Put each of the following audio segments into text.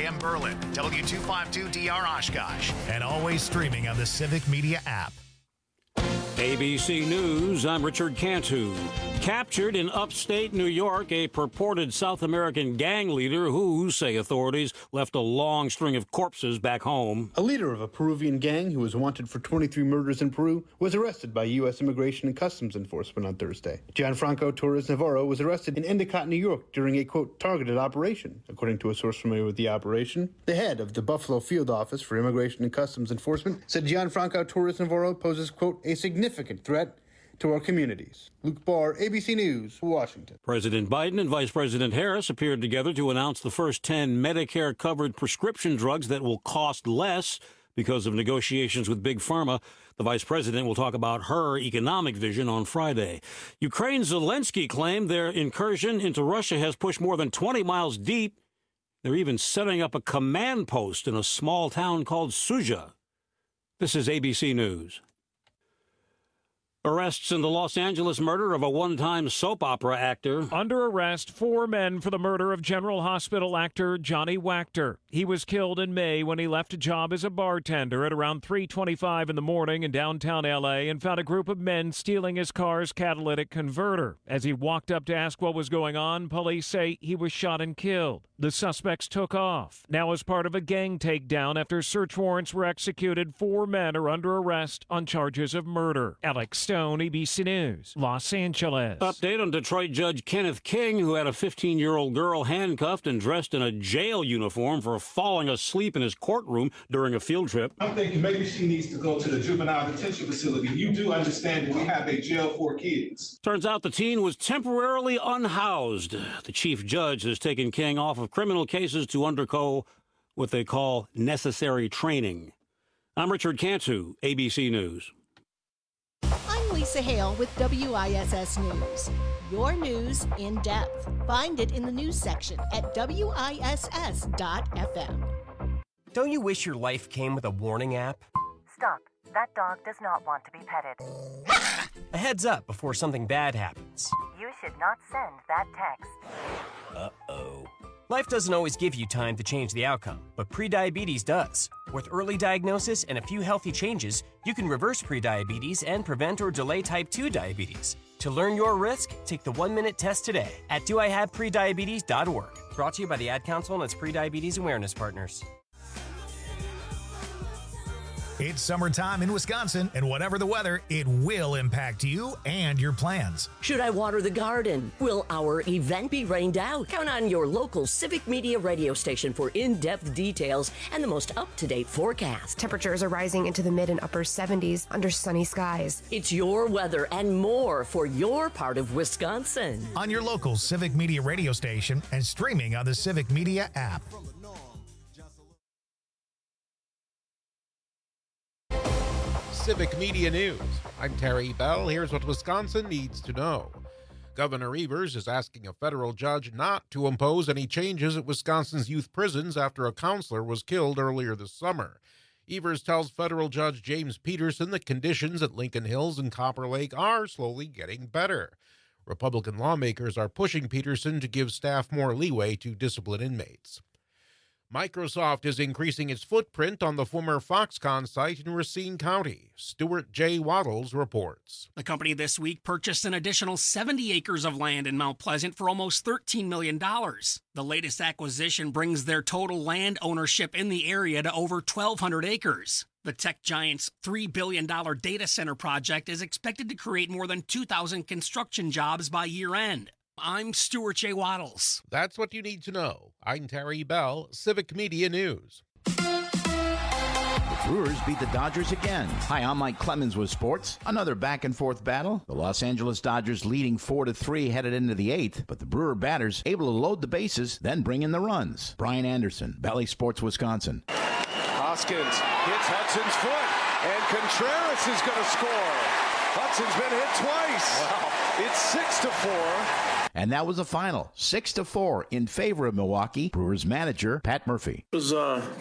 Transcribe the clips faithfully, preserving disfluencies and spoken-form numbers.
M Berlin, W two fifty-two D R Oshkosh, and always streaming on the Civic Media app. A B C News, I'm Richard Cantu. Captured in upstate New York, a purported South American gang leader who, say authorities, left a long string of corpses back home. A leader of a Peruvian gang who was wanted for twenty-three murders in Peru was arrested by U S Immigration and Customs Enforcement on Thursday. Gianfranco Torres Navarro was arrested in Endicott, New York during a, quote, targeted operation, according to a source familiar with the operation. The head of the Buffalo Field Office for Immigration and Customs Enforcement said Gianfranco Torres Navarro poses, quote, a significant threat to our communities. Luke Barr, A B C News, Washington. President Biden and Vice President Harris appeared together to announce the first ten Medicare-covered prescription drugs that will cost less because of negotiations with Big Pharma. The vice president will talk about her economic vision on Friday. Ukraine's Zelensky claimed their incursion into Russia has pushed more than twenty miles deep. They're even setting up a command post in a small town called Suja. This is A B C News. Arrests in the Los Angeles murder of a one-time soap opera actor. Under arrest, four men for the murder of General Hospital actor Johnny Wachter. He was killed in May when he left a job as a bartender at around three twenty-five in the morning in downtown L A and found a group of men stealing his car's catalytic converter. As he walked up to ask what was going on, police say he was shot and killed. The suspects took off. Now, as part of a gang takedown after search warrants were executed, four men are under arrest on charges of murder. Alex Stone, A B C News, Los Angeles. Update on Detroit Judge Kenneth King, who had a fifteen-year-old girl handcuffed and dressed in a jail uniform for falling asleep in his courtroom during a field trip. I'm thinking maybe she needs to go to the juvenile detention facility. You do understand that we have a jail for kids. Turns out the teen was temporarily unhoused. The chief judge has taken King off of criminal cases to undergo what they call necessary training. I'm Richard Cantu, A B C News. I'm Lisa Hale with W I S S News. Your news in depth. Find it in the news section at W I S S dot F M. Don't you wish your life came with a warning app? Stop. That dog does not want to be petted. A heads up before something bad happens. You should not send that text. Uh-oh. Life doesn't always give you time to change the outcome, but prediabetes does. With early diagnosis and a few healthy changes, you can reverse prediabetes and prevent or delay type two diabetes. To learn your risk, take the one-minute test today at do I have prediabetes dot org. Brought to you by the Ad Council and its prediabetes awareness partners. It's summertime in Wisconsin, and whatever the weather, it will impact you and your plans. Should I water the garden? Will our event be rained out? Count on your local Civic Media radio station for in-depth details and the most up-to-date forecast. Temperatures are rising into the mid and upper seventies under sunny skies. It's your weather and more for your part of Wisconsin. On your local Civic Media radio station and streaming on the Civic Media app. Civic Media News. I'm Terry Bell. Here's what Wisconsin needs to know. Governor Evers is asking a federal judge not to impose any changes at Wisconsin's youth prisons after a counselor was killed earlier this summer. Evers tells federal judge James Peterson that conditions at Lincoln Hills and Copper Lake are slowly getting better. Republican lawmakers are pushing Peterson to give staff more leeway to discipline inmates. Microsoft is increasing its footprint on the former Foxconn site in Racine County. Stuart J. Waddles reports. The company this week purchased an additional seventy acres of land in Mount Pleasant for almost thirteen million dollars. The latest acquisition brings their total land ownership in the area to over twelve hundred acres. The tech giant's three billion dollars data center project is expected to create more than two thousand construction jobs by year-end. I'm Stuart J. Waddles. That's what you need to know. I'm Terry Bell, Civic Media News. The Brewers beat the Dodgers again. Hi, I'm Mike Clemens with sports. Another back-and-forth battle. The Los Angeles Dodgers leading four to three headed into the eighth, but the Brewer batters able to load the bases, then bring in the runs. Brian Anderson, Bally Sports, Wisconsin. Hoskins hits Hudson's foot, and Contreras is going to score. Hudson's been hit twice. Wow. It's six to four. And that was the final, six to four in favor of Milwaukee. Brewers manager Pat Murphy. It was uh,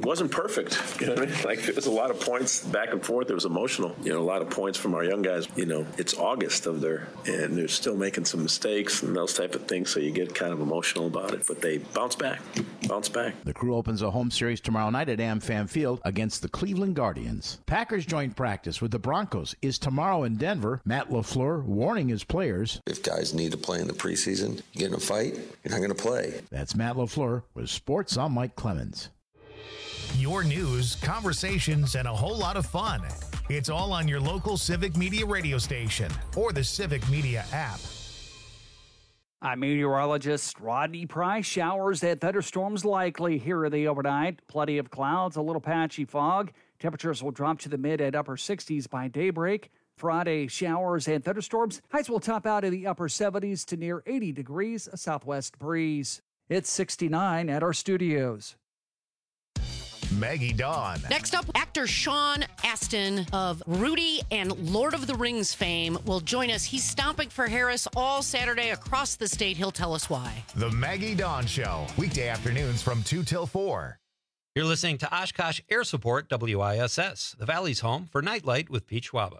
wasn't perfect. You know what I mean? Like, there was a lot of points back and forth. It was emotional. You know, a lot of points from our young guys. You know, it's August of their, and they're still making some mistakes and those type of things, so you get kind of emotional about it. But they bounce back, bounce back. The Crew opens a home series tomorrow night at AmFam Field against the Cleveland Guardians. Packers joint practice with the Broncos is tomorrow in Denver. Matt LaFleur warning his players. If guys need to play in the preseason, you get in a fight, you're not going to play. That's Matt LaFleur with Sports. I'm Mike Clemens. Your news, conversations, and a whole lot of fun. It's all on your local Civic Media radio station or the Civic Media app. I'm meteorologist Rodney Price. Showers and thunderstorms likely here in the overnight. Plenty of clouds, a little patchy fog. Temperatures will drop to the mid and upper sixties by daybreak. Friday, showers and thunderstorms. Highs will top out in the upper seventies to near eighty degrees, a southwest breeze. It's sixty-nine at our studios. Maggie Dawn. Next up, actor Sean Astin of Rudy and Lord of the Rings fame will join us. He's stomping for Harris all Saturday across the state. He'll tell us why. The Maggie Dawn Show, weekday afternoons from two till four. You're listening to Oshkosh Air Support W I S S, the Valley's home for Nightlight with Pete Schwaba.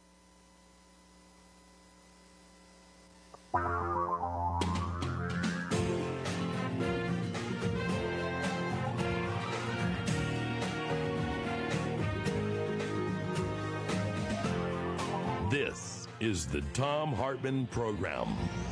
This is the Thom Hartmann Program.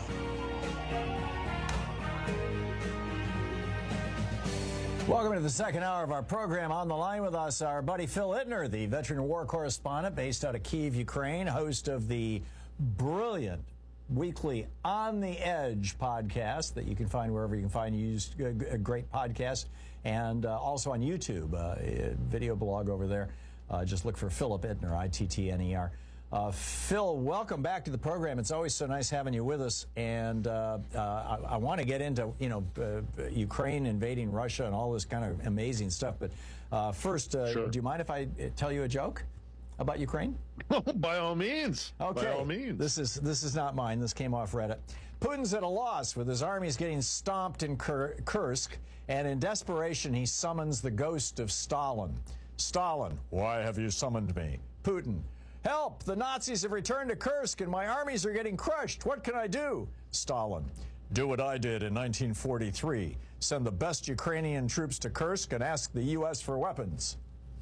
Welcome to the second hour of our program. On the line with us, our buddy Phil Ittner, the veteran war correspondent based out of Kyiv, Ukraine, host of the brilliant weekly On the Edge podcast that you can find wherever you can find used a great podcast, and uh, also on YouTube, uh, a video blog over there. Uh, just look for Philip Ittner, I T T N E R. Uh, Phil, welcome back to the program. It's always so nice having you with us, and uh, uh, I, I want to get into, you know, uh, Ukraine invading Russia and all this kind of amazing stuff. But uh, first, uh, sure. Do you mind if I tell you a joke about Ukraine? By all means. Okay. By all means. This is this is not mine. This came off Reddit. Putin's at a loss with his armies getting stomped in Kur- Kursk, and in desperation, he summons the ghost of Stalin. Stalin, why have you summoned me? Putin, help! The Nazis have returned to Kursk and my armies are getting crushed. What can I do? Stalin, do what I did in nineteen forty-three. Send the best Ukrainian troops to Kursk and ask the U S for weapons.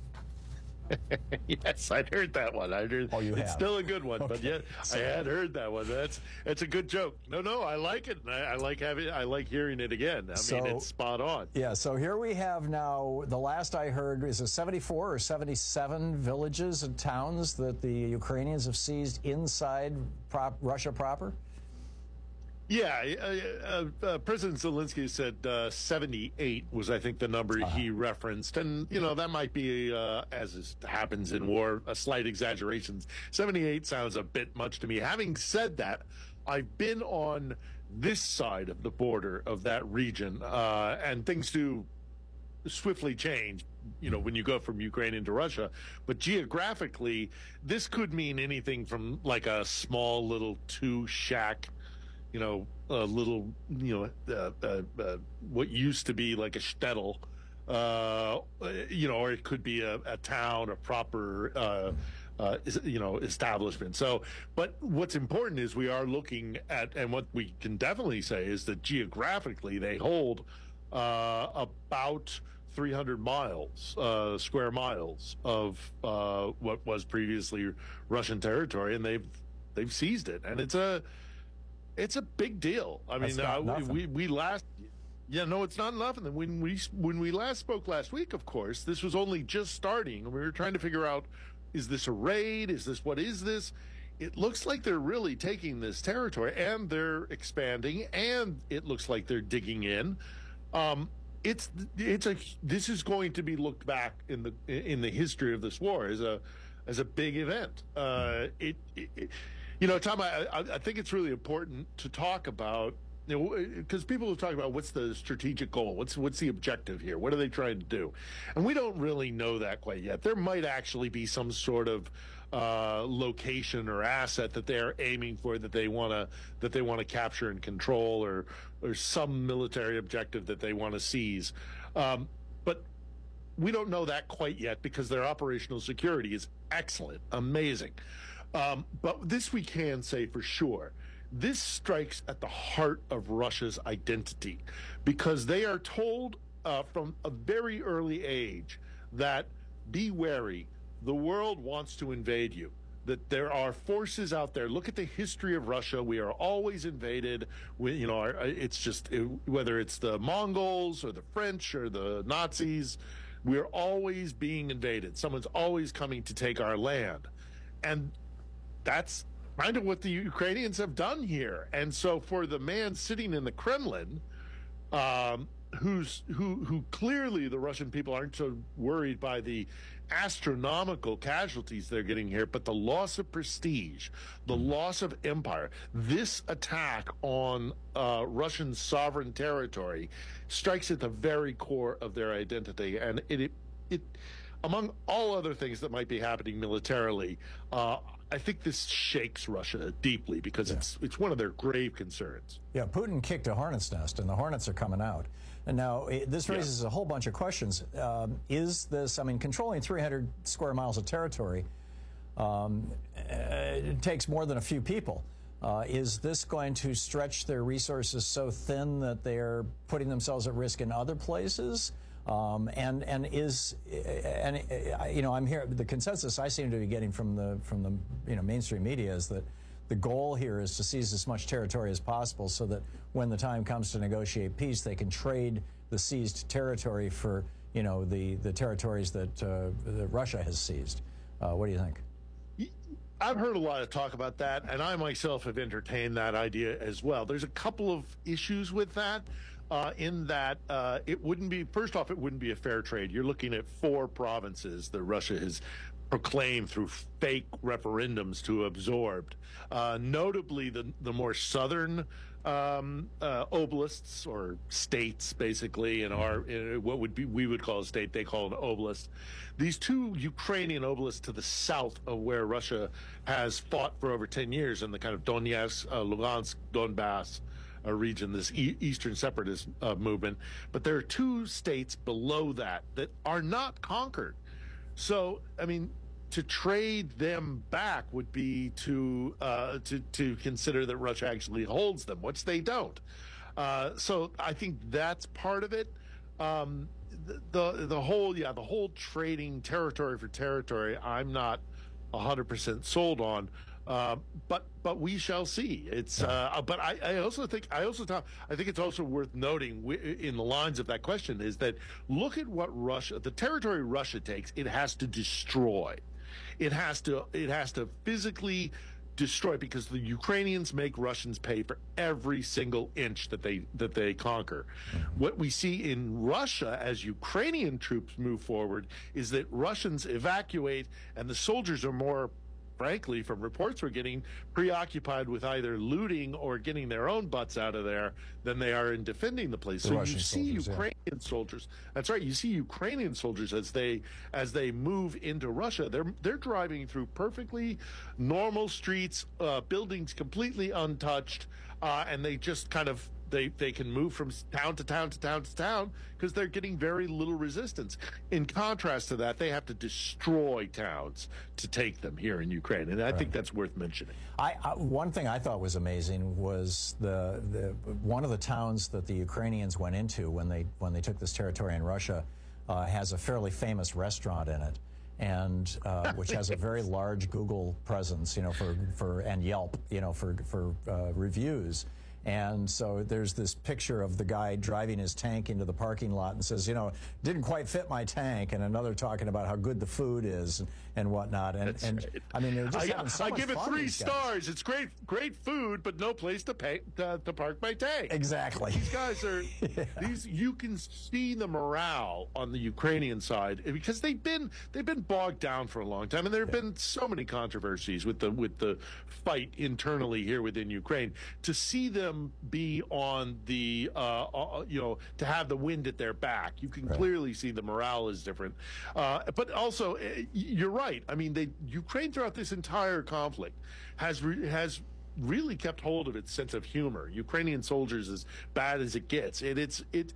Yes, I'd heard that one. I heard. Oh, you it's have. Still a good one, Okay. but yet So- I had heard that one. That's it's a good joke. No, no, I like it. And I, I like having. I like hearing it again. I So- mean, it's spot on. Yeah, so here we have now, the last I heard is a seventy-four or seventy-seven villages and towns that the Ukrainians have seized inside prop, Russia proper? Yeah, uh, uh, uh, President Zelensky said uh, seventy-eight was, I think, the number uh-huh. he referenced. And, you know, that might be, uh, as is, happens in war, a slight exaggeration. seventy-eight sounds a bit much to me. Having said that, I've been on this side of the border of that region, uh, and things do swiftly change, you know, when you go from Ukraine into Russia. But geographically, this could mean anything from like a small little two-shack, you know, a little, you know, uh, uh, uh, what used to be like a shtetl, uh, you know, or it could be a, a town, a proper, uh, uh, you know, establishment. So, but what's important is we are looking at, and what we can definitely say is that geographically they hold uh, about three hundred miles, uh, square miles of uh, what was previously Russian territory, and they've they've seized it, and it's a It's a big deal. I That's mean, not uh, nothing. we we last, yeah, no, it's not nothing. And when we when we last spoke last week, of course, this was only just starting, and we were trying to figure out: is this a raid? Is this what is this? It looks like they're really taking this territory, and they're expanding, and it looks like they're digging in. Um, it's it's a this is going to be looked back in the in the history of this war as a as a big event. Uh, it, it, it You know, Tom, I, I think it's really important to talk about, you know, because people will talk about what's the strategic goal, what's what's the objective here, what are they trying to do, and we don't really know that quite yet. There might actually be some sort of uh, location or asset that they're aiming for, that they want to that they want to capture and control, or or some military objective that they want to seize. Um, but we don't know that quite yet because their operational security is excellent, amazing. Um, but this we can say for sure. This strikes at the heart of Russia's identity because they are told uh, from a very early age that be wary, the world wants to invade you, that there are forces out there. Look at the history of Russia. We are always invaded. We, you know, it's just it, whether it's the Mongols or the French or the Nazis, we're always being invaded. Someone's always coming to take our land. And that's kind of what the Ukrainians have done here. And so for the man sitting in the Kremlin, um, who's who who clearly the Russian people aren't so worried by the astronomical casualties they're getting here, but the loss of prestige, the loss of empire, this attack on uh, Russian sovereign territory strikes at the very core of their identity. And it, it, it among all other things that might be happening militarily, uh, I think this shakes Russia deeply because yeah. it's it's one of their grave concerns. Yeah, Putin kicked a hornet's nest, and the hornets are coming out. And now it, this raises yeah. a whole bunch of questions. Um, is this, I mean, controlling three hundred square miles of territory um, uh, it takes more than a few people. Uh, is this going to stretch their resources so thin that they're putting themselves at risk in other places? Um, and and is and you know I'm here. The consensus I seem to be getting from the from the you know mainstream media is that the goal here is to seize as much territory as possible, so that when the time comes to negotiate peace, they can trade the seized territory for you know the the territories that, uh, that Russia has seized. Uh, what do you think? I've heard a lot of talk about that, and I myself have entertained that idea as well. There's a couple of issues with that. Uh, in that uh, it wouldn't be, first off, it wouldn't be a fair trade. You're looking at four provinces that Russia has proclaimed through fake referendums to absorb. Uh, notably, the, the more southern um, uh, oblasts or states, basically, in our in what would be we would call a state, they call an oblast. These two Ukrainian oblasts to the south of where Russia has fought for over ten years in the kind of Donetsk, uh, Lugansk, Donbass a region, this e- Eastern separatist uh, movement, but there are two states below that that are not conquered. So, I mean, to trade them back would be to uh, to to consider that Russia actually holds them, which they don't. Uh, so, I think that's part of it. Um, the, the the whole yeah the whole trading territory for territory, I'm not one hundred percent sold on. Uh, but but we shall see. It's uh, but I, I also think I also thought, I think it's also worth noting in the lines of that question is that look at what Russia, the territory Russia takes, it has to destroy, it has to it has to physically destroy, because the Ukrainians make Russians pay for every single inch that they that they conquer. Mm-hmm. What we see in Russia as Ukrainian troops move forward is that Russians evacuate, and the soldiers are more, frankly, from reports we're getting, preoccupied with either looting or getting their own butts out of there than they are in defending the place. The so Russian you see soldiers, Ukrainian yeah. soldiers. That's right. You see Ukrainian soldiers as they as they move into Russia. They're they're driving through perfectly normal streets, uh, buildings completely untouched, uh, and they just kind of. They they can move from town to town to town to town because they're getting very little resistance. In contrast to that, they have to destroy towns to take them here in Ukraine, and I right. think that's worth mentioning. I, I one thing I thought was amazing was the the one of the towns that the Ukrainians went into when they when they took this territory in Russia uh, has a fairly famous restaurant in it, and uh, which has a very large Google presence, you know, for for and Yelp, you know, for for uh, reviews. And so there's this picture of the guy driving his tank into the parking lot and says, you know, didn't quite fit my tank, and another talking about how good the food is and, and whatnot. And, and right. I mean, they're just I, having so I much give it fun, three stars. It's great, great food, but no place to pay to, to park my tank. Exactly. These guys are yeah. these. You can see the morale on the Ukrainian side because they've been they've been bogged down for a long time, and there have yeah. been so many controversies with the with the fight internally here within Ukraine. To see them be on the, uh, uh, you know, to have the wind at their back. You can right. clearly see the morale is different. Uh, but also, uh, you're right. I mean, they, Ukraine throughout this entire conflict has re- has really kept hold of its sense of humor. Ukrainian soldiers, as bad as it gets, and it's it.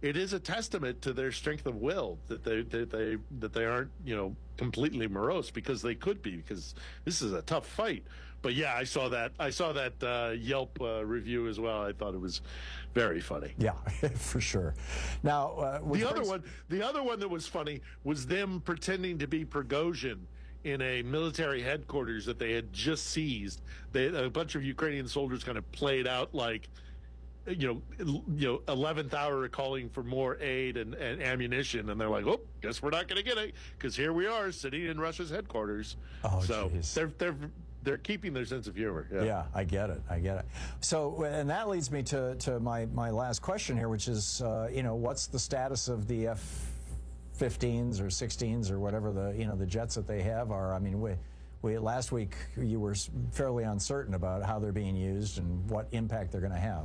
it is a testament to their strength of will that they that they that they aren't, you know, completely morose, because they could be, because this is a tough fight. But yeah, I saw that I saw that uh, Yelp uh, review as well. I thought it was very funny. Yeah, for sure. Now uh, the other one, the other one that was funny was them pretending to be Prigozhin in a military headquarters that they had just seized. They, a bunch of Ukrainian soldiers kind of played out like, you know, you know, eleventh hour calling for more aid and, and ammunition, and they're like, "Oh, guess we're not going to get it, because here we are sitting in Russia's headquarters." Oh, so geez. they're they're they're keeping their sense of humor. Yeah. yeah, I get it. I get it. So, and that leads me to to my my last question here, which is, uh, you know, what's the status of the F fifteens or sixteens or whatever the you know the jets that they have are? I mean, we. We, last week, you were fairly uncertain about how they're being used and what impact they're going to have.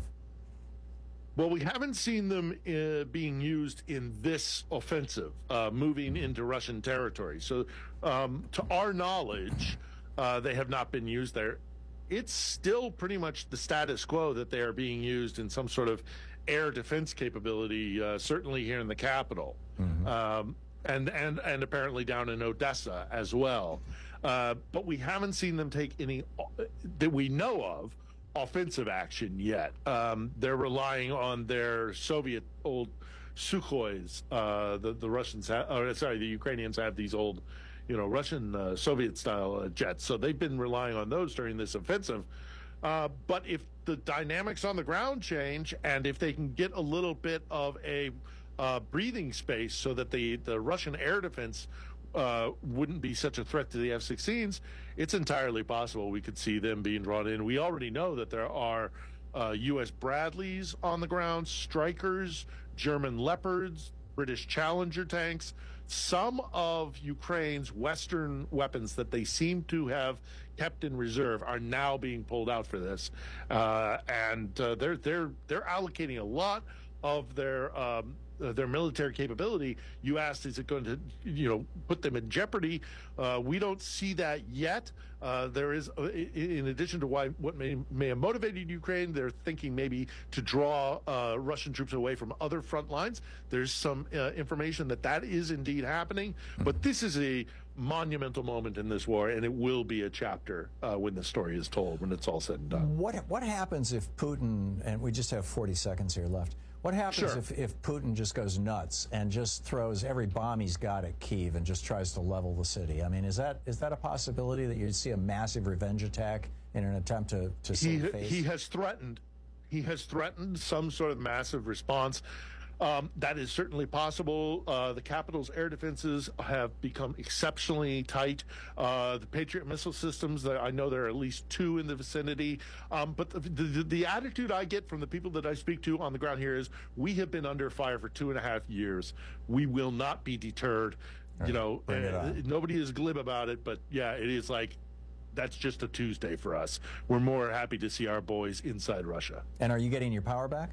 Well, we haven't seen them uh, being used in this offensive, uh, moving into Russian territory. So, um, to our knowledge, uh, they have not been used there. It's still pretty much the status quo that they are being used in some sort of air defense capability, uh, certainly here in the capital, mm-hmm. um, and, and, and apparently down in Odessa as well. Uh, but we haven't seen them take any, uh, that we know of, offensive action yet. Um, they're relying on their Soviet old Sukhois. Uh, the the Russians, have, oh, sorry, the Ukrainians have these old, you know, Russian uh, Soviet-style uh, jets. So they've been relying on those during this offensive. Uh, but if the dynamics on the ground change, and if they can get a little bit of a uh, breathing space, so that the the Russian air defense Uh, wouldn't be such a threat to the F sixteens, it's entirely possible we could see them being drawn in. We already know that there are uh, U S Bradleys on the ground, Strykers, German Leopards, British Challenger tanks. Some of Ukraine's Western weapons that they seem to have kept in reserve are now being pulled out for this, uh, and uh, they're they're they're allocating a lot of their um, Uh, their military capability. You asked, is it going to, you know, put them in jeopardy? Uh, we don't see that yet. Uh, there is, uh, in addition to why what may, may have motivated Ukraine, they're thinking maybe to draw uh, Russian troops away from other front lines. There's some uh, information that that is indeed happening. But this is a monumental moment in this war, and it will be a chapter uh, when the story is told, when it's all said and done. What What happens if Putin, and we just have forty seconds here left, what happens Sure. if, if Putin just goes nuts and just throws every bomb he's got at Kyiv and just tries to level the city? I mean, is that is that a possibility that you'd see a massive revenge attack in an attempt to, to save he, face? he has threatened. He has threatened some sort of massive response. Um, that is certainly possible. Uh, the capital's air defenses have become exceptionally tight. Uh, the Patriot missile systems, I know there are at least two in the vicinity. Um, but the, the, the attitude I get from the people that I speak to on the ground here is, we have been under fire for two and a half years. We will not be deterred. Right. You know, uh, nobody is glib about it, but yeah, it is like, that's just a Tuesday for us. We're more happy to see our boys inside Russia. And are you getting your power back?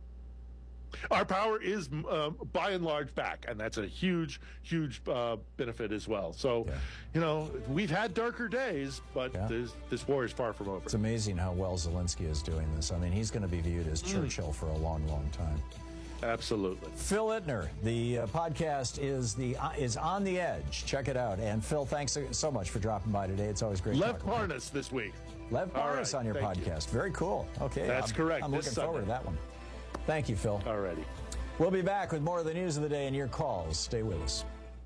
Our power is, uh, by and large, back, and that's a huge, huge uh, benefit as well. So, yeah. you know, we've had darker days, but yeah. this, this war is far from over. It's amazing how well Zelensky is doing this. I mean, he's going to be viewed as mm. Churchill for a long, long time. Absolutely. Phil Ittner, the uh, podcast is the uh, is On the Edge. Check it out. And Phil, thanks so much for dropping by today. It's always great. Lev Parnas this week. Lev Parnas right, on your podcast. You. Very cool. Okay, that's I'm, correct. I'm this looking Sunday. forward to that one. Thank you, Phil. Alrighty. We'll be back with more of the news of the day and your calls. Stay with us.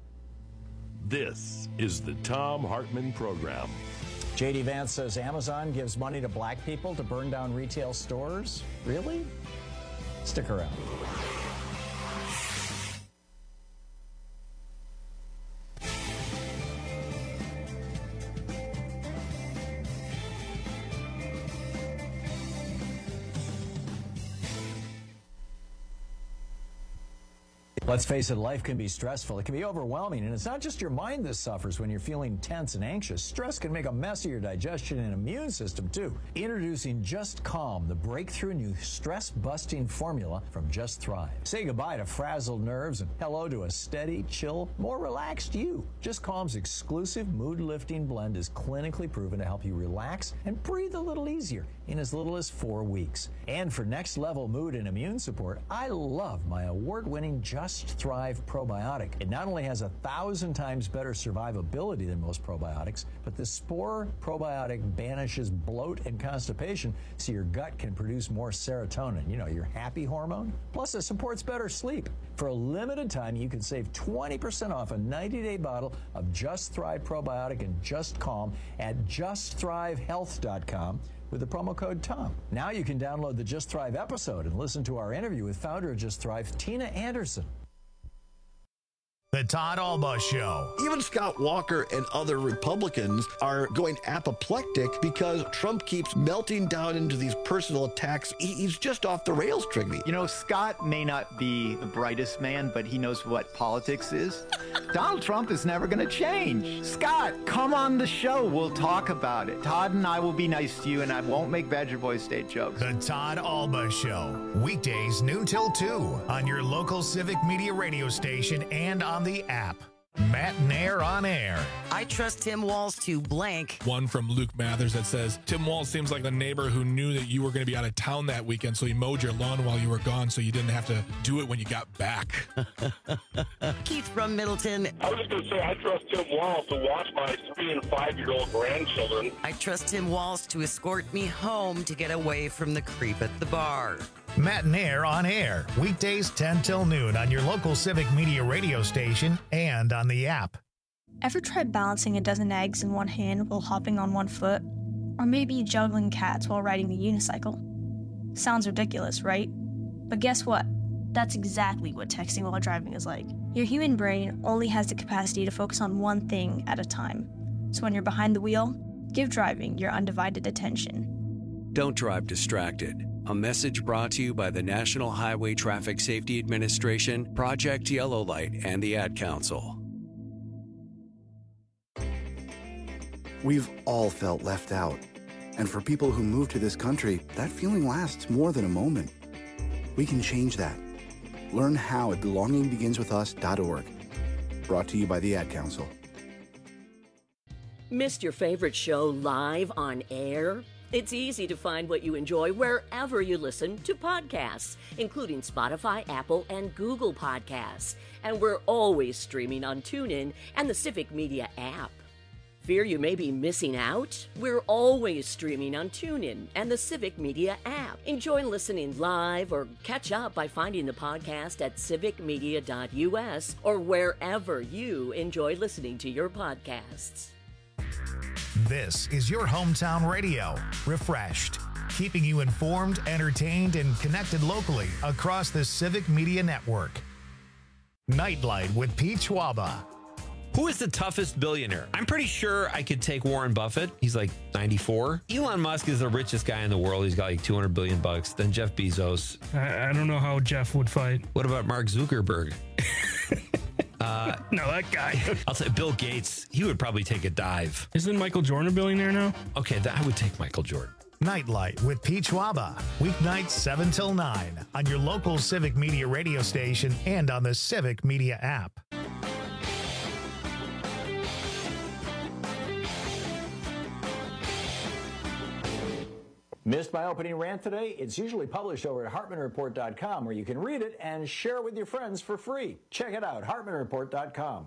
This is the Thom Hartmann Program. J D Vance says Amazon gives money to black people to burn down retail stores. Really? Stick around. Let's face it, life can be stressful. It can be overwhelming, and it's not just your mind that suffers when you're feeling tense and anxious. Stress can make a mess of your digestion and immune system, too. Introducing Just Calm, the breakthrough new stress-busting formula from Just Thrive. Say goodbye to frazzled nerves and hello to a steady, chill, more relaxed you. Just Calm's exclusive mood-lifting blend is clinically proven to help you relax and breathe a little easier in as little as four weeks. And for next-level mood and immune support, I love my award-winning Just Thrive probiotic. It not only has a thousand times better survivability than most probiotics, but the Spore probiotic banishes bloat and constipation so your gut can produce more serotonin, you know, your happy hormone. Plus, it supports better sleep. For a limited time, you can save twenty percent off a ninety-day bottle of Just Thrive probiotic and Just Calm at just thrive health dot com. with the promo code TOM. Now you can download the Just Thrive episode and listen to our interview with founder of Just Thrive, Tina Anderson. The Todd Alba Show. Even Scott Walker and other Republicans are going apoplectic because Trump keeps melting down into these personal attacks. He, he's just off the rails, Trigby. You know, Scott may not be the brightest man, but he knows what politics is. Donald Trump is never going to change. Scott, come on the show. We'll talk about it. Todd and I will be nice to you, and I won't make Badger Boy State jokes. The Todd Alba Show. Weekdays, noon till two on your local Civic Media radio station and on the app. Matt Nair on air. I trust Tim Walz to blank. One from Luke Mathers that says, Tim Walz seems like the neighbor who knew that you were going to be out of town that weekend, so he mowed your lawn while you were gone so you didn't have to do it when you got back. Keith from Middleton. I was just going to say, I trust Tim Walz to watch my three and five-year-old grandchildren. I trust Tim Walz to escort me home to get away from the creep at the bar. Matt Nair on air. Weekdays ten till noon on your local Civic Media radio station and on the app. Ever tried balancing a dozen eggs in one hand while hopping on one foot? Or maybe juggling cats while riding a unicycle? Sounds ridiculous, right? But guess what? That's exactly what texting while driving is like. Your human brain only has the capacity to focus on one thing at a time. So when you're behind the wheel, give driving your undivided attention. Don't drive distracted. A message brought to you by the National Highway Traffic Safety Administration, Project Yellow Light, and the Ad Council. We've all felt left out. And for people who move to this country, that feeling lasts more than a moment. We can change that. Learn how at belonging begins with us dot org. Brought to you by the Ad Council. Missed your favorite show live on air? It's easy to find what you enjoy wherever you listen to podcasts, including Spotify, Apple, and Google Podcasts. And we're always streaming on TuneIn and the Civic Media app. Fear you may be missing out? We're always streaming on TuneIn and the Civic Media app. Enjoy listening live or catch up by finding the podcast at civic media dot u s or wherever you enjoy listening to your podcasts. This is your hometown radio, refreshed, keeping you informed, entertained, and connected locally across the Civic Media Network. Nightlight with Pete Schwaba. Who is the toughest billionaire? I'm pretty sure I could take Warren Buffett. He's like ninety-four. Elon Musk is the richest guy in the world. He's got like two hundred billion bucks. Then Jeff Bezos. I, I don't know how Jeff would fight. What about Mark Zuckerberg? Uh, no, that guy. I'll say Bill Gates. He would probably take a dive. Isn't Michael Jordan a billionaire now? Okay, that, I would take Michael Jordan. Nightlight with Pete Schwaba. Weeknights seven till nine on your local Civic Media radio station and on the Civic Media app. Missed my opening rant today? It's usually published over at hartman report dot com, where you can read it and share it with your friends for free. Check it out, hartman report dot com.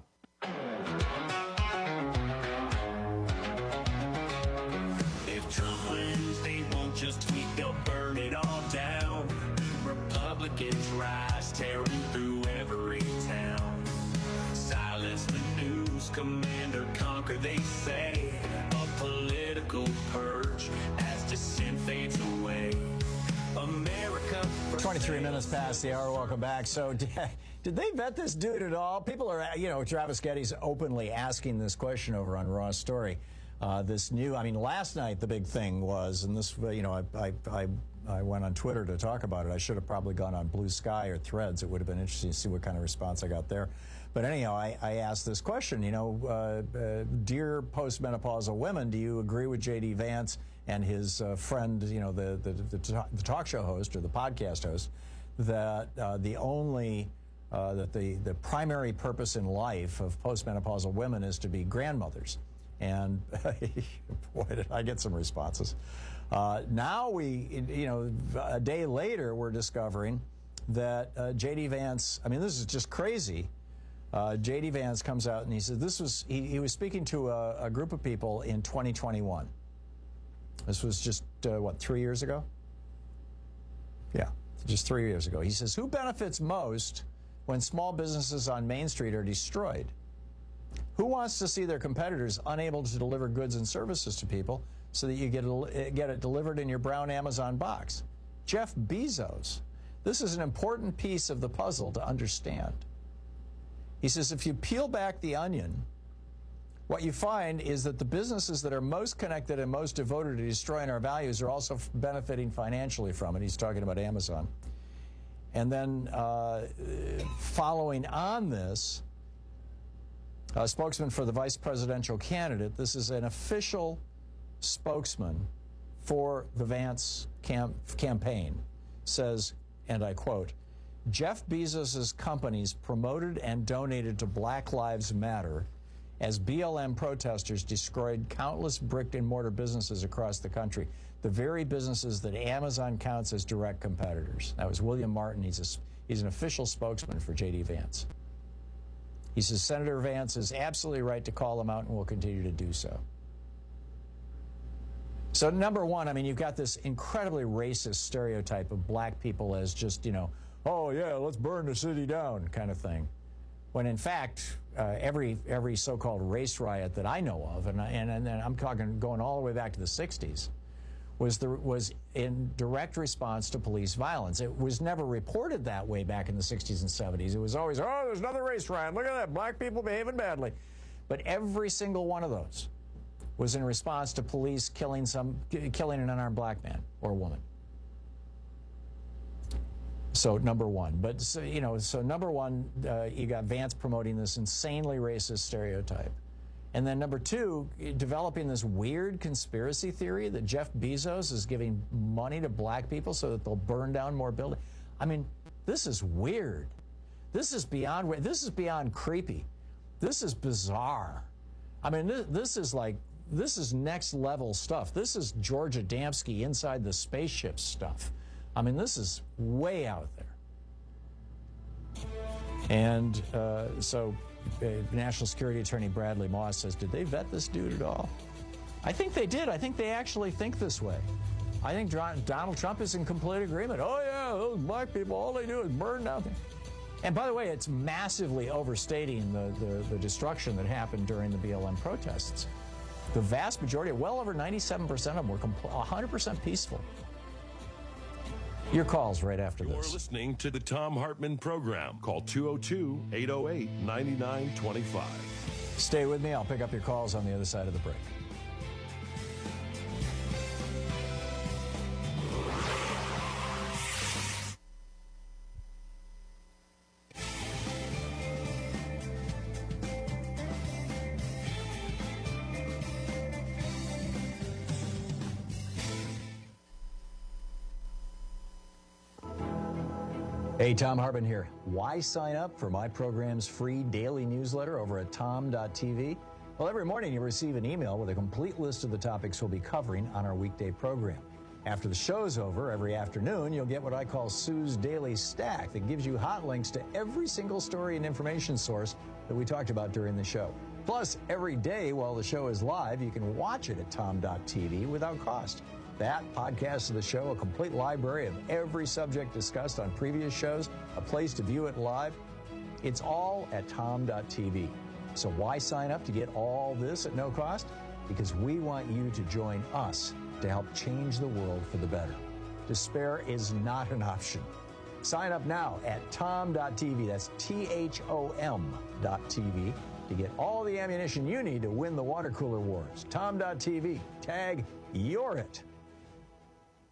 If Trump wins, they won't just tweet, they'll burn it all down. Republicans rise, tearing through every town. Silence the news, command or conquer, they say. A political purge as dissent fades away. America. twenty-three minutes past the hour. Welcome back. So, did, did they vet this dude at all? People are, you know, Travis Getty's openly asking this question over on Raw's Story. Uh, this new, I mean, last night the big thing was, and this, you know, I, I, I I went on Twitter to talk about it. I should have probably gone on Blue Sky or Threads. It would have been interesting to see what kind of response I got there. But anyhow, I, I asked this question, you know, uh, uh, dear postmenopausal women, do you agree with J D Vance and his uh, friend, you know, the, the, the, the talk show host or the podcast host, that uh, the only, uh, that the, the primary purpose in life of postmenopausal women is to be grandmothers? And boy, did I get some responses. Uh, now we, you know, a day later, we're discovering that uh, J D Vance, I mean, this is just crazy. Uh, J D Vance comes out and he says this was, he, he was speaking to a, a group of people in twenty twenty-one. This was just, uh, what, three years ago? Yeah, just three years ago. He says, who benefits most when small businesses on Main Street are destroyed? Who wants to see their competitors unable to deliver goods and services to people so that you get it, get it delivered in your brown Amazon box? Jeff Bezos. This is an important piece of the puzzle to understand. He says, if you peel back the onion, what you find is that the businesses that are most connected and most devoted to destroying our values are also benefiting financially from it. He's talking about Amazon. And then uh, following on this, a spokesman for the vice presidential candidate, this is an official spokesman for the Vance cam- campaign, says, and I quote, Jeff Bezos' companies promoted and donated to Black Lives Matter as B L M protesters destroyed countless brick-and-mortar businesses across the country, the very businesses that Amazon counts as direct competitors. That was William Martin. He's, a, he's an official spokesman for J D Vance. He says Senator Vance is absolutely right to call them out and will continue to do so. So number one, I mean, you've got this incredibly racist stereotype of black people as just, you know, oh, yeah, let's burn the city down kind of thing. When in fact, uh, every every so-called race riot that I know of, and, and, and I'm talking going all the way back to the sixties, was, the, was in direct response to police violence. It was never reported that way back in the sixties and seventies. It was always, oh, there's another race riot. Look at that, black people behaving badly. But every single one of those was in response to police killing some killing an unarmed black man or woman. So number one, but so, you know, so number one, uh, you got Vance promoting this insanely racist stereotype. And then number two, developing this weird conspiracy theory that Jeff Bezos is giving money to black people so that they'll burn down more buildings. I mean, this is weird. This is beyond, this is beyond creepy. This is bizarre. I mean, this, this is like, this is next level stuff. This is George Adamski inside the spaceship stuff. I mean, this is way out there. And uh, so uh, National Security Attorney Bradley Moss says, did they vet this dude at all? I think they did. I think they actually think this way. I think Donald Trump is in complete agreement. Oh, yeah, those black people, all they do is burn down things. And by the way, it's massively overstating the, the, the destruction that happened during the B L M protests. The vast majority, well over ninety-seven percent of them, were compl- one hundred percent peaceful. Your calls right after You're this. You're listening to the Thom Hartmann Program. Call two oh two, eight oh eight, nine nine two five. Stay with me. I'll pick up your calls on the other side of the break. Hey, Thom Hartmann here. Why sign up for my program's free daily newsletter over at tom dot t v? Well, every morning you receive an email with a complete list of the topics we'll be covering on our weekday program. After the show's over, every afternoon, you'll get what I call Sue's Daily Stack that gives you hot links to every single story and information source that we talked about during the show. Plus, every day while the show is live, you can watch it at tom dot t v without cost. That, podcast of the show, a complete library of every subject discussed on previous shows, a place to view it live. It's all at tom dot t v. So why sign up to get all this at no cost? Because we want you to join us to help change the world for the better. Despair is not an option. Sign up now at tom dot t v. That's T H O M dot T V to get all the ammunition you need to win the water cooler wars. tom dot t v. Tag, you're it.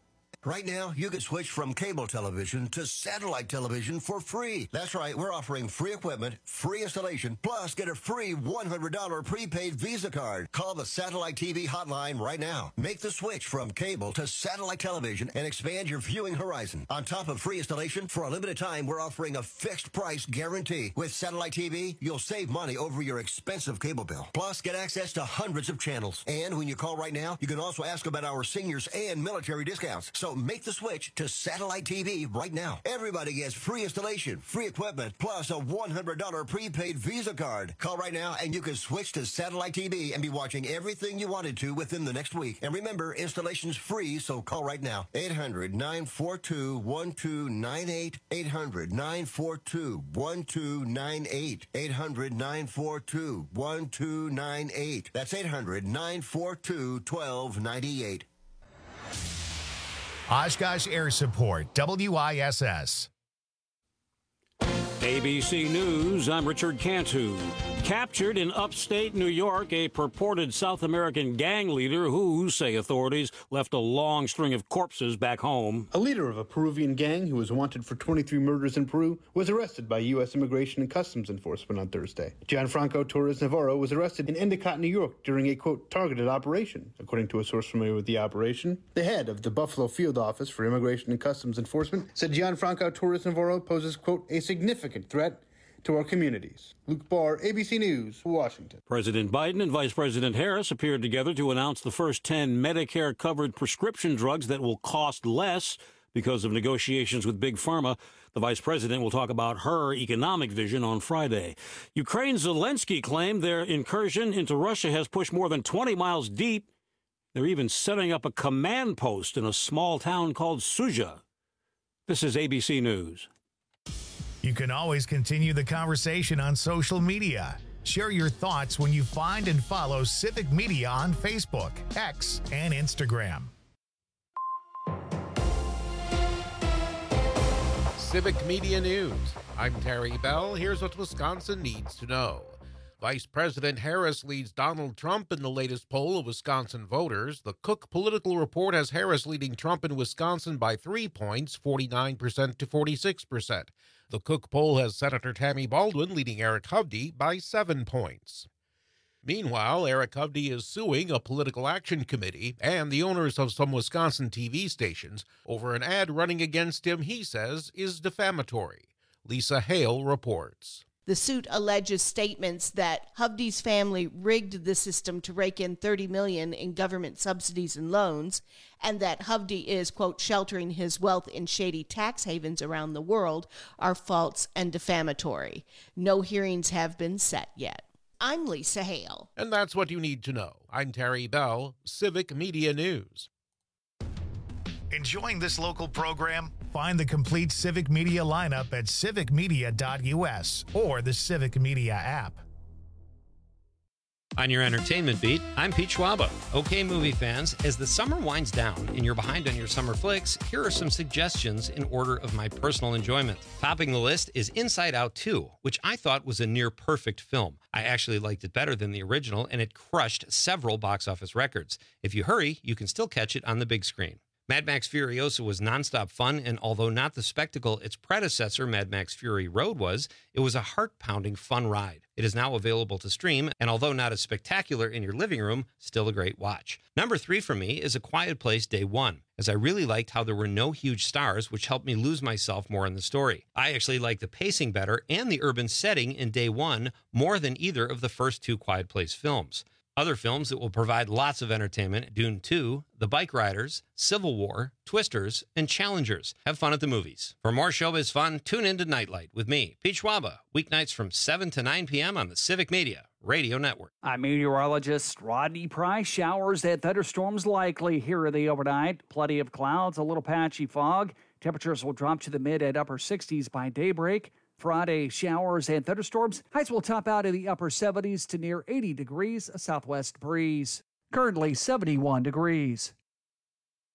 Right now, you can switch from cable television to satellite television for free. That's right, we're offering free equipment, free installation, plus get a free one hundred dollars prepaid Visa card. Call the Satellite T V hotline right now. Make the switch from cable to satellite television and expand your viewing horizon. On top of free installation, for a limited time, we're offering a fixed price guarantee. With Satellite T V, you'll save money over your expensive cable bill. Plus, get access to hundreds of channels. And when you call right now, you can also ask about our seniors and military discounts. So make the switch to Satellite T V right now. Everybody gets free installation, free equipment, plus a one hundred dollars prepaid Visa card. Call right now and you can switch to Satellite T V and be watching everything you wanted to within the next week. And remember, installation's free, so call right now. eight hundred, nine four two, one two nine eight. eight hundred, nine four two, one two nine eight. eight hundred, nine four two, one two nine eight. That's eight hundred, nine four two, one two nine eight. Oshkosh Air Support, W I S S. A B C News, I'm Richard Cantu. Captured in upstate New York, a purported South American gang leader who, say authorities, left a long string of corpses back home. A leader of a Peruvian gang who was wanted for twenty-three murders in Peru was arrested by U S Immigration and Customs Enforcement on Thursday. Gianfranco Torres Navarro was arrested in Endicott, New York during a, quote, targeted operation. According to a source familiar with the operation, the head of the Buffalo Field Office for Immigration and Customs Enforcement said Gianfranco Torres Navarro poses, quote, a significant threat to our communities. Luke Barr, A B C News, Washington. President Biden and Vice President Harris appeared together to announce the first ten Medicare-covered prescription drugs that will cost less because of negotiations with Big Pharma. The vice president will talk about her economic vision on Friday. Ukraine's Zelensky claimed their incursion into Russia has pushed more than twenty miles deep. They're even setting up a command post in a small town called Suja. This is A B C News. You can always continue the conversation on social media. Share your thoughts when you find and follow Civic Media on Facebook, X, and Instagram. Civic Media News. I'm Terry Bell. Here's what Wisconsin needs to know. Vice President Harris leads Donald Trump in the latest poll of Wisconsin voters. The Cook Political Report has Harris leading Trump in Wisconsin by three points, forty-nine percent to forty-six percent. The Cook poll has Senator Tammy Baldwin leading Eric Hovde by seven points. Meanwhile, Eric Hovde is suing a political action committee and the owners of some Wisconsin T V stations over an ad running against him he says is defamatory. Lisa Hale reports. The suit alleges statements that Hovde's family rigged the system to rake in thirty million dollars in government subsidies and loans, and that Hovde is, quote, sheltering his wealth in shady tax havens around the world are false and defamatory. No hearings have been set yet. I'm Lisa Hale. And that's what you need to know. I'm Terry Bell, Civic Media News. Enjoying this local program? Find the complete Civic Media lineup at civic media dot u s or the Civic Media app. On your entertainment beat, I'm Pete Schwaba. Okay, movie fans, as the summer winds down and you're behind on your summer flicks, here are some suggestions in order of my personal enjoyment. Topping the list is Inside Out two, which I thought was a near-perfect film. I actually liked it better than the original, and it crushed several box office records. If you hurry, you can still catch it on the big screen. Mad Max Furiosa was nonstop fun, and although not the spectacle its predecessor, Mad Max Fury Road, was, it was a heart-pounding fun ride. It is now available to stream, and although not as spectacular in your living room, still a great watch. Number three for me is A Quiet Place Day One, as I really liked how there were no huge stars, which helped me lose myself more in the story. I actually like the pacing better and the urban setting in Day One more than either of the first two Quiet Place films. Other films that will provide lots of entertainment: Dune two, The Bike Riders, Civil War, Twisters, and Challengers. Have fun at the movies. For more showbiz fun, tune in to Nightlight with me, Pete Schwaba, weeknights from seven to nine p.m. on the Civic Media Radio Network. I'm meteorologist Rodney Price. Showers and thunderstorms likely here in the overnight. Plenty of clouds, a little patchy fog. Temperatures will drop to the mid and upper sixties by daybreak. Friday, showers and thunderstorms. Highs will top out in the upper seventies to near eighty degrees, a southwest breeze. Currently seventy-one degrees.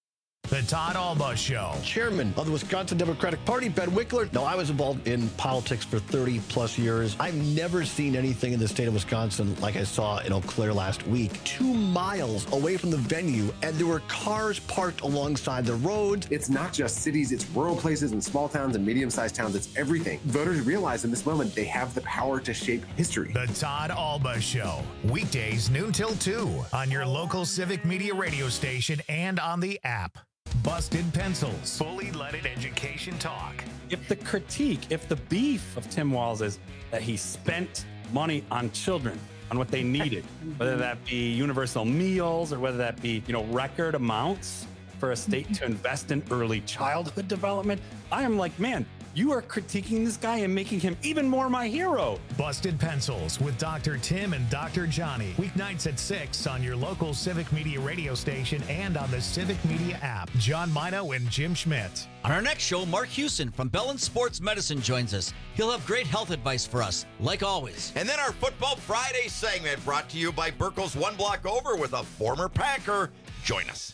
The Todd Alba Show. Chairman of the Wisconsin Democratic Party, Ben Wickler. Now, I was involved in politics for thirty plus years. I've never seen anything in the state of Wisconsin like I saw in Eau Claire last week. Two miles away from the venue, and there were cars parked alongside the roads. It's not just cities, it's rural places and small towns and medium-sized towns. It's everything. Voters realize in this moment they have the power to shape history. The Todd Alba Show. Weekdays noon till two on your local Civic Media radio station and on the app. Busted Pencils. Fully leaded education talk. If the critique, if the beef of Tim Walz is that he spent money on children, on what they needed, whether that be universal meals or whether that be, you know, record amounts for a state to invest in early childhood development, I am like, man, you are critiquing this guy and making him even more my hero. Busted Pencils with Doctor Tim and Doctor Johnny. Weeknights at six on your local Civic Media radio station and on the Civic Media app. John Mino and Jim Schmidt. On our next show, Mark Hewson from Bellin Sports Medicine joins us. He'll have great health advice for us, like always. And then our Football Friday segment brought to you by Burkle's One Block Over with a former Packer. Join us.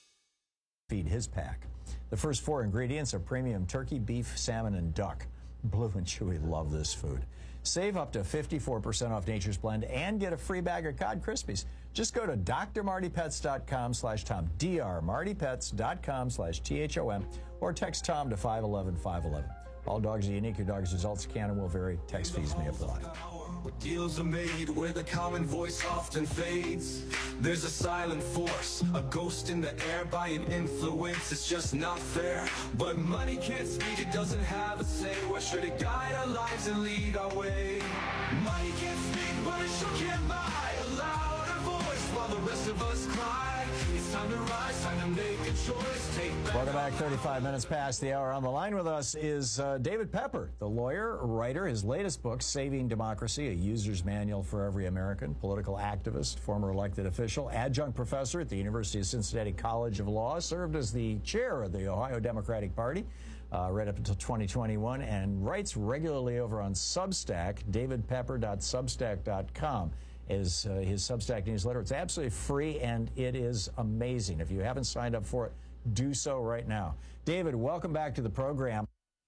Feed his pack. The first four ingredients are premium turkey, beef, salmon, and duck. Blue and Chewy love this food. Save up to fifty-four percent off Nature's Blend and get a free bag of Cod Krispies. Just go to d r marty pets dot com slash Tom, d r marty pets dot com slash T H O M, or text Tom to five one one five one one. All dogs are unique. Your dog's results can and will vary. Text fees may apply. Where deals are made, where the common voice often fades. There's a silent force, a ghost in the air by an influence. It's just not fair. But money can't speak, it doesn't have a say. Where should it guide our lives and lead our way? Money can't speak, but it sure can buy a louder voice while the rest of us cry. It's time to rise, time to make a choice. Take back. Welcome back. thirty-five minutes past the hour. On the line with us is uh, David Pepper, the lawyer, writer. His latest book, Saving Democracy, a user's manual for every American, political activist, former elected official, adjunct professor at the University of Cincinnati College of Law, served as the chair of the Ohio Democratic Party uh, right up until twenty twenty-one, and writes regularly over on Substack, david pepper dot substack dot com. Is uh, his Substack newsletter. It's absolutely free, and it is amazing. If you haven't signed up for it, do so right now. David, welcome back to the program.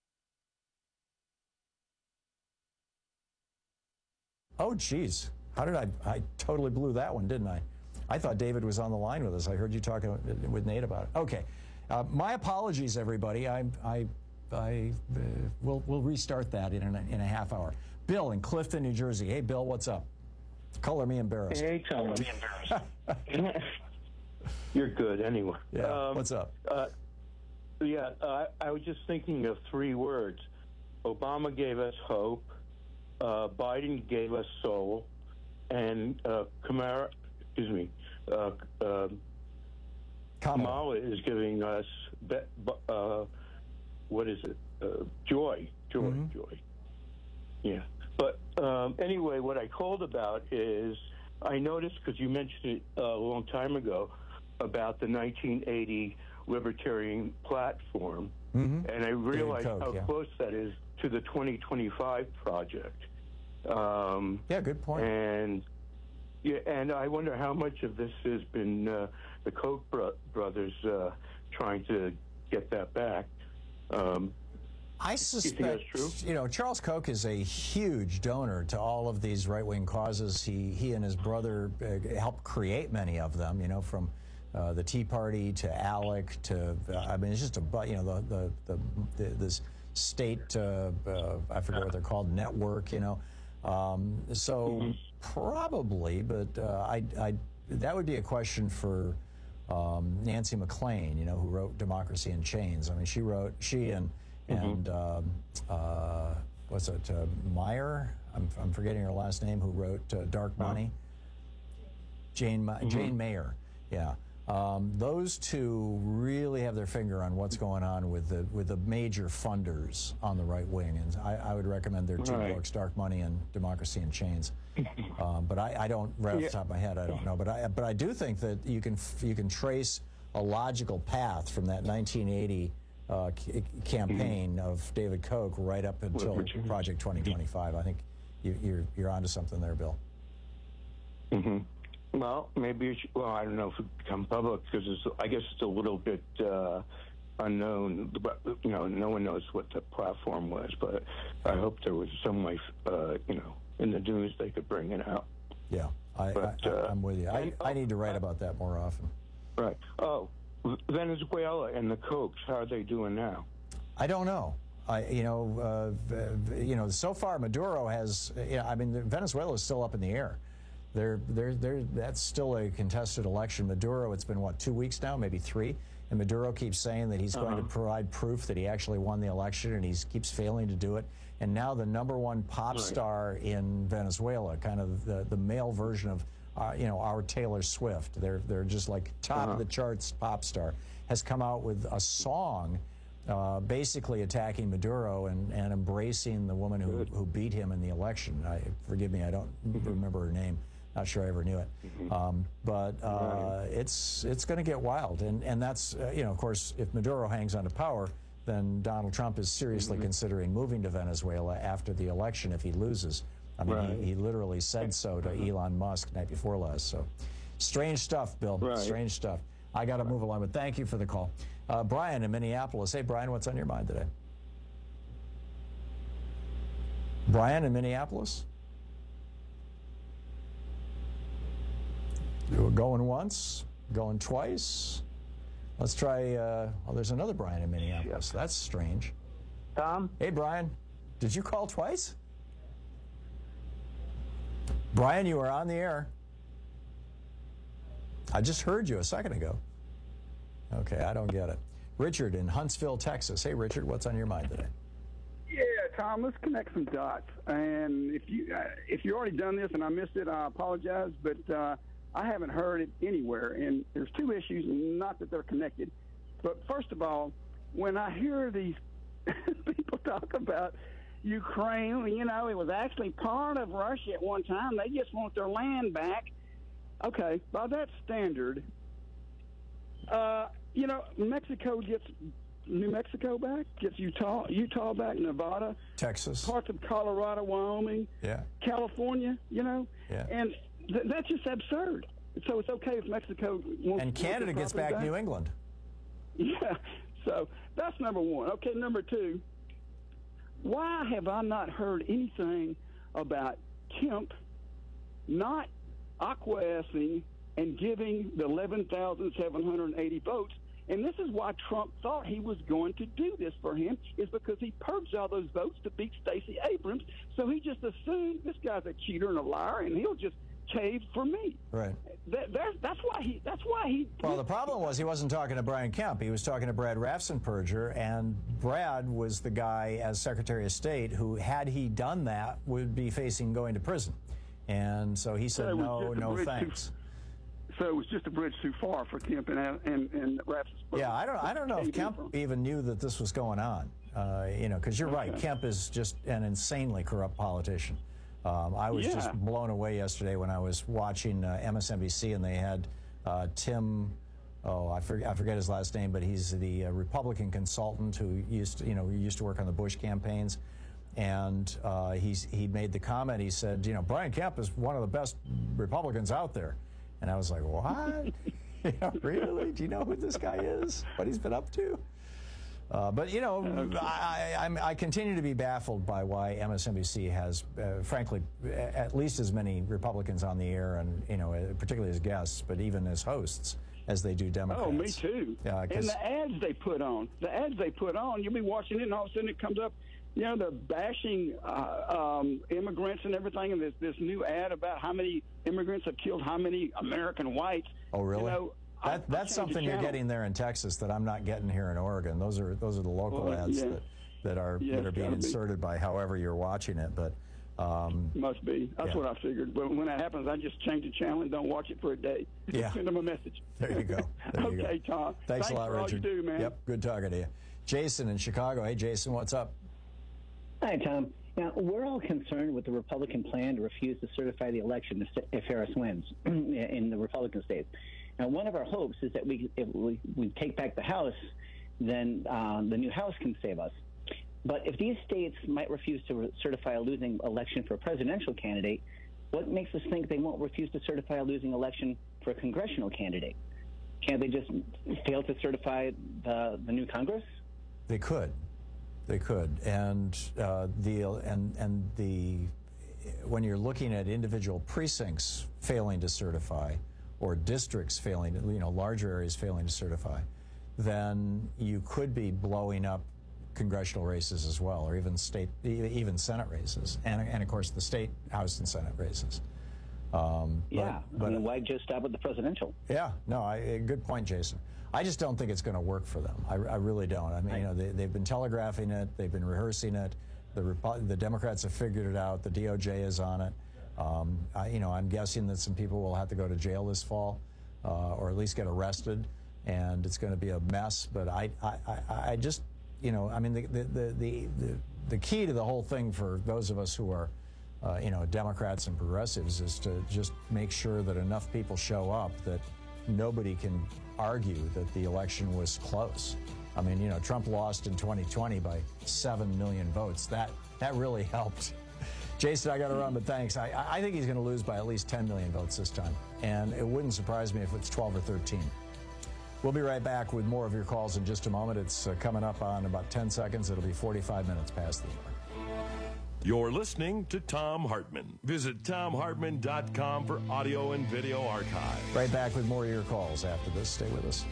Oh, geez. How did I? I totally blew that one, didn't I? I thought David was on the line with us. I heard you talking with Nate about it. Okay. Uh, my apologies, everybody. I, I, I, uh, we'll, we'll restart that in a, in a half hour. Bill in Clifton, New Jersey. Hey, Bill, what's up? Color me embarrassed. Hey, Tom. You're good anyway. Yeah, um, what's up? Uh, yeah, uh, I was just thinking of three words. Obama gave us hope, uh, Biden gave us soul, and uh, Kamala, excuse me, uh, uh, Kamala is giving us, be, uh, what is it, uh, joy, joy, mm-hmm. joy. Yeah. But um, anyway, what I called about is I noticed, because you mentioned it uh, a long time ago, about the nineteen eighty Libertarian Platform, mm-hmm. and I realized Koch, how yeah. close that is to the twenty twenty-five project. Um, yeah, good point. And yeah, and I wonder how much of this has been uh, the Koch bro- brothers uh, trying to get that back. Um, I suspect, you, you know, Charles Koch is a huge donor to all of these right-wing causes. He he and his brother uh, helped create many of them, you know, from uh, the Tea Party to ALEC to, uh, I mean, it's just a, you know, the, the, the, the this state, uh, uh, I forget what they're called, network, you know. Um, so mm-hmm. probably, but uh, I, I, that would be a question for um, Nancy McLean, you know, who wrote Democracy in Chains. I mean, she wrote, she and, and mm-hmm. uh, uh, what's it, uh, Meyer? I'm, I'm forgetting her last name, who wrote uh, Dark Money. Jane, mm-hmm. Jane Mayer, yeah. Um, those two really have their finger on what's going on with the with the major funders on the right wing, and I, I would recommend their two right. books, Dark Money and Democracy in Chains. um, but I, I don't, right yeah. off the top of my head, I don't know. But I but I do think that you can you can trace a logical path from that nineteen eighty uh, c- campaign mm-hmm. of David Koch right up until Project twenty twenty-five. I think you, you're you're onto something there, Bill. Mm-hmm. Well, maybe it should, well, I don't know if it become public because it's, I guess it's a little bit uh, unknown. But, you know, no one knows what the platform was, but I hope there was some way, uh, you know, in the news they could bring it out. Yeah, I, But, I, uh, I'm with you. I, I need to write about that more often. Right. Oh, Venezuela and the Kochs, how are they doing now? I don't know. I, you know, uh, v- you know, so far Maduro has. You know, I mean, Venezuela is still up in the air. They're, they're, they're, that's still a contested election. Maduro, it's been what, two weeks now, maybe three, and Maduro keeps saying that he's uh-huh. going to provide proof that he actually won the election, and he keeps failing to do it. And now the number one pop right. star in Venezuela, kind of the, the male version of, uh, you know, our Taylor Swift. They're they're just like top uh-huh. of the charts pop star, has come out with a song. Uh, basically attacking Maduro and, and embracing the woman who, who beat him in the election. I, forgive me, I don't mm-hmm. remember her name. Not sure I ever knew it. Mm-hmm. Um, but uh, right. it's it's going to get wild. And, and that's, uh, you know, of course, if Maduro hangs on to power, then Donald Trump is seriously mm-hmm. considering moving to Venezuela after the election if he loses. I mean, right. he, he literally said so to mm-hmm. Elon Musk night before last. So strange stuff, Bill. Right. Strange stuff. I got to move along, but thank you for the call. Uh, Brian in Minneapolis. Hey, Brian, what's on your mind today? Brian in Minneapolis? We're going once, going twice. Let's try, uh, well, there's another Brian in Minneapolis. That's strange. Tom? Hey, Brian. Did you call twice? Brian, you are on the air. I just heard you a second ago. Okay, I don't get it. Richard in Huntsville, Texas. Hey, Richard, what's on your mind today? Yeah, Tom, let's connect some dots. And if you uh, if you already done this and I missed it, I apologize, but uh, I haven't heard it anywhere. And there's two issues, not that they're connected. But first of all, when I hear these people talk about Ukraine, you know, it was actually part of Russia at one time. They just want their land back. Okay, by that standard, uh, you know, Mexico gets New Mexico back, gets Utah, Utah back, Nevada, Texas, parts of Colorado, Wyoming, yeah, California, you know, yeah, and th- that's just absurd. So it's okay if Mexico wants and Canada gets back, back New England. Yeah, so that's number one. Okay, number two, why have I not heard anything about Kemp not acquiescing and giving the eleven thousand seven hundred eighty votes? And this is why Trump thought he was going to do this for him, is because he purged all those votes to beat Stacey Abrams. So he just assumed this guy's a cheater and a liar, and he'll just cave for me. Right. That, that, that's why he. That's why he. Well, the problem was he wasn't talking to Brian Kemp. He was talking to Brad Raffensperger, and Brad was the guy as Secretary of State who, had he done that, would be facing going to prison. And so he said, no, no thanks. Too, so it was just a bridge too far for Kemp and and, and Raffensperger. Yeah, I don't I don't know if Kemp even knew that this was going on. Uh, you know, because you're okay. right. Kemp is just an insanely corrupt politician. Um, I was yeah. just blown away yesterday when I was watching uh, M S N B C, and they had uh, Tim. Oh, I forget, I forget his last name, but he's the uh, Republican consultant who used to, you know, used to work on the Bush campaigns. And uh, he's, he made the comment, he said, you know, Brian Kemp is one of the best Republicans out there. And I was like, what? You know, really? Do you know who this guy is? What he's been up to? Uh, but, you know, I, I, I'm, I continue to be baffled by why M S N B C has, uh, frankly, at least as many Republicans on the air and, you know, particularly as guests, but even as hosts, as they do Democrats. Oh, me too. Yeah, and the ads they put on, the ads they put on, you'll be watching it and all of a sudden it comes up, you know, they're bashing uh, um, immigrants and everything, and there's this new ad about how many immigrants have killed how many American whites. Oh, really? You know, that, I, that's I something you're getting there in Texas that I'm not getting here in Oregon. Those are those are the local well, ads yeah. that, that are yeah, that are being inserted be. by however you're watching it. But um, must be. That's yeah. what I figured. But when that happens, I just change the channel and don't watch it for a day. Yeah. Send them a message. There you go. There you okay, go. Tom. Thanks, Thanks a lot, for Richard. All you do, man. Yep. Good talking to you. Jason in Chicago. Hey, Jason, what's up? Hi, Tom. Now, we're all concerned with the Republican plan to refuse to certify the election if Harris wins in the Republican states. Now, one of our hopes is that we, if we, we take back the House, then uh, the new House can save us. But if these states might refuse to certify a losing election for a presidential candidate, What makes us think they won't refuse to certify a losing election for a congressional candidate? Can't they just fail to certify the, the new Congress? They could. They could. And uh, the and and the when you're looking at individual precincts failing to certify, or districts failing, you know, larger areas failing to certify, then you could be blowing up congressional races as well, or even state, even Senate races, and and of course the state House and Senate races. Um, yeah, but, but I mean, why just stop with the presidential? Yeah, no, I, good point, Jason. I just don't think it's going to work for them. I, I really don't. I mean, you know, they, they've been telegraphing it, they've been rehearsing it. The Repo- the Democrats have figured it out. The D O J is on it. Um, I, you know, I'm guessing that some people will have to go to jail this fall, uh, or at least get arrested, and it's going to be a mess. But I, I, I, I just, you know, I mean, the the, the the the key to the whole thing for those of us who are, uh, you know, Democrats and progressives is to just make sure that enough people show up that nobody can argue that the election was close. I mean, you know, Trump lost in twenty twenty by seven million votes. That that really helped. Jason, I got to run, but thanks. I, I think he's going to lose by at least ten million votes this time. And it wouldn't surprise me if it's twelve or thirteen. We'll be right back with more of your calls in just a moment. It's uh, coming up on about ten seconds. It'll be forty-five minutes past the hour. You're listening to Thom Hartmann. Visit thom hartmann dot com for audio and video archive. Right back with more of your calls after this. Stay with us.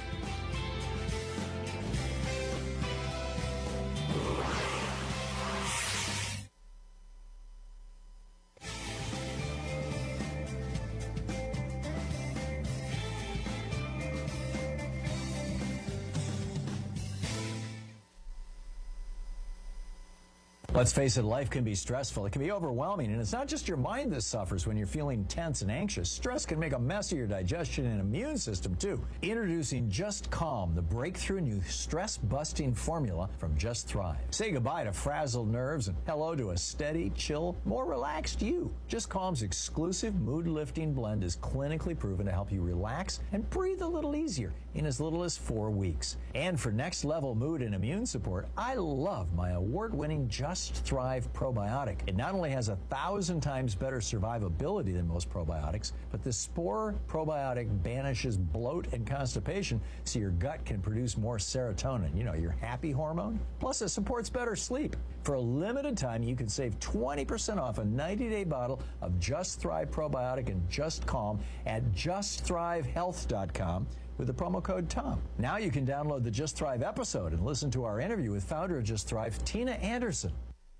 Let's face it, life can be stressful. It can be overwhelming, and it's not just your mind that suffers when you're feeling tense and anxious. Stress can make a mess of your digestion and immune system, too. Introducing Just Calm, the breakthrough new stress-busting formula from Just Thrive. Say goodbye to frazzled nerves and hello to a steady, chill, more relaxed you. Just Calm's exclusive mood-lifting blend is clinically proven to help you relax and breathe a little easier in as little as four weeks. And for next-level mood and immune support, I love my award-winning Just Thrive probiotic. It not only has a thousand times better survivability than most probiotics, but the Spore probiotic banishes bloat and constipation so your gut can produce more serotonin, you know, your happy hormone. Plus, it supports better sleep. For a limited time, you can save twenty percent off a ninety-day bottle of Just Thrive probiotic and Just Calm at just thrive health dot com. with the promo code Tom. Now you can download the Just Thrive episode and listen to our interview with founder of Just Thrive, Tina Anderson.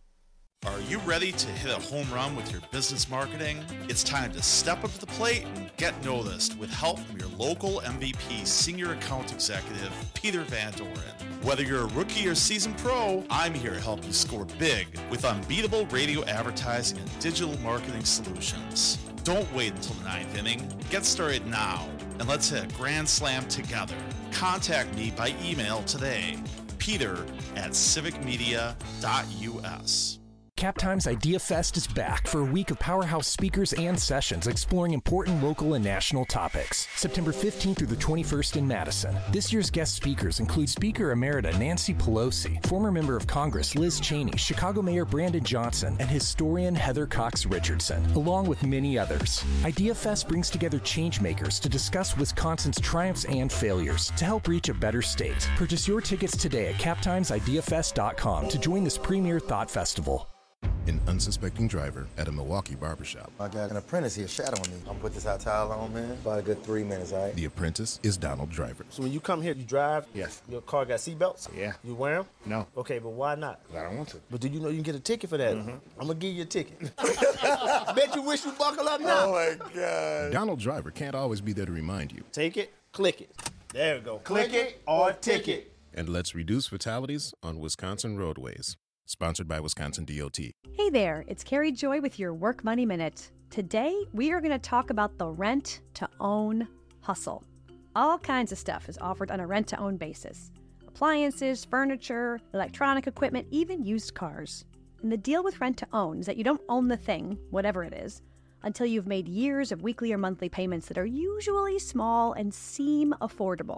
Are you ready to hit a home run with your business marketing? It's time to step up to the plate and get noticed with help from your local M V P Senior Account Executive, Peter Van Doren. Whether you're a rookie or seasoned pro, I'm here to help you score big with unbeatable radio advertising and digital marketing solutions. Don't wait until the ninth inning. Get started now, and let's hit a grand slam together. Contact me by email today, peter at civic media dot u s. CapTime's Idea Fest is back for a week of powerhouse speakers and sessions exploring important local and national topics. September fifteenth through the twenty-first in Madison. This year's guest speakers include Speaker Emerita Nancy Pelosi, former member of Congress Liz Cheney, Chicago Mayor Brandon Johnson, and historian Heather Cox Richardson, along with many others. Idea Fest brings together changemakers to discuss Wisconsin's triumphs and failures to help reach a better state. Purchase your tickets today at cap times idea fest dot com to join this premier thought festival. An unsuspecting driver at a Milwaukee barbershop. I got an apprentice here shadowing me. I'm gonna put this hot towel on, man. About a good three minutes, all right? The apprentice is Donald Driver. So when you come here, you drive? Yes. Your car got seatbelts? Yeah. You wear them? No. Okay, but why not? I don't want to. But do you know you can get a ticket for that? Mm-hmm. I'm gonna give you a ticket. Bet you wish you buckle up now. Oh my God. Donald Driver can't always be there to remind you. Take it, click it. There we go. Click, click it or ticket. And let's reduce fatalities on Wisconsin roadways. Sponsored by Wisconsin D O T. Hey there, it's Carrie Joy with your Work Money Minute. Today, we are going to talk about the rent-to-own hustle. All kinds of stuff is offered on a rent-to-own basis. Appliances, furniture, electronic equipment, even used cars. And the deal with rent-to-own is that you don't own the thing, whatever it is, until you've made years of weekly or monthly payments that are usually small and seem affordable.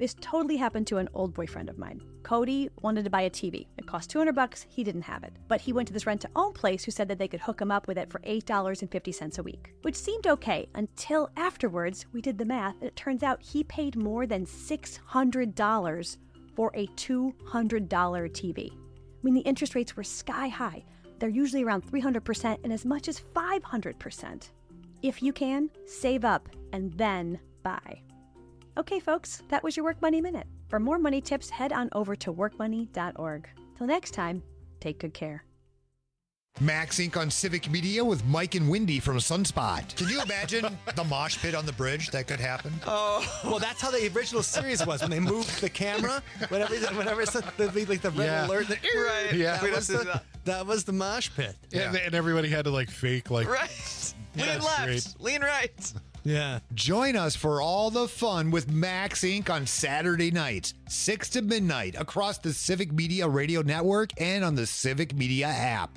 This totally happened to an old boyfriend of mine. Cody wanted to buy a T V. It cost two hundred bucks. He didn't have it. But he went to this rent-to-own place who said that they could hook him up with it for eight dollars and fifty cents a week, which seemed okay until afterwards we did the math, and it turns out he paid more than six hundred dollars for a two hundred dollars T V. I mean, the interest rates were sky high. They're usually around three hundred percent and as much as five hundred percent. If you can, save up and then buy. Okay, folks, that was your Work Money Minute. For more money tips, head on over to work money dot org. Till next time, take good care. Max Incorporated on Civic Media with Mike and Wendy from Sunspot. Can you imagine the mosh pit on the bridge that could happen? Oh, well, that's how the original series was when they moved the camera. Whenever, whenever it's the, the, like the red Yeah. alert, the, Right. Yeah, We that was, don't do the, that. that was the mosh pit. Yeah. And, and everybody had to like fake like Right. Yeah, lean that's left, great. lean right. Yeah. Join us for all the fun with Max Incorporated on Saturday nights, six to midnight, across the Civic Media Radio Network and on the Civic Media app.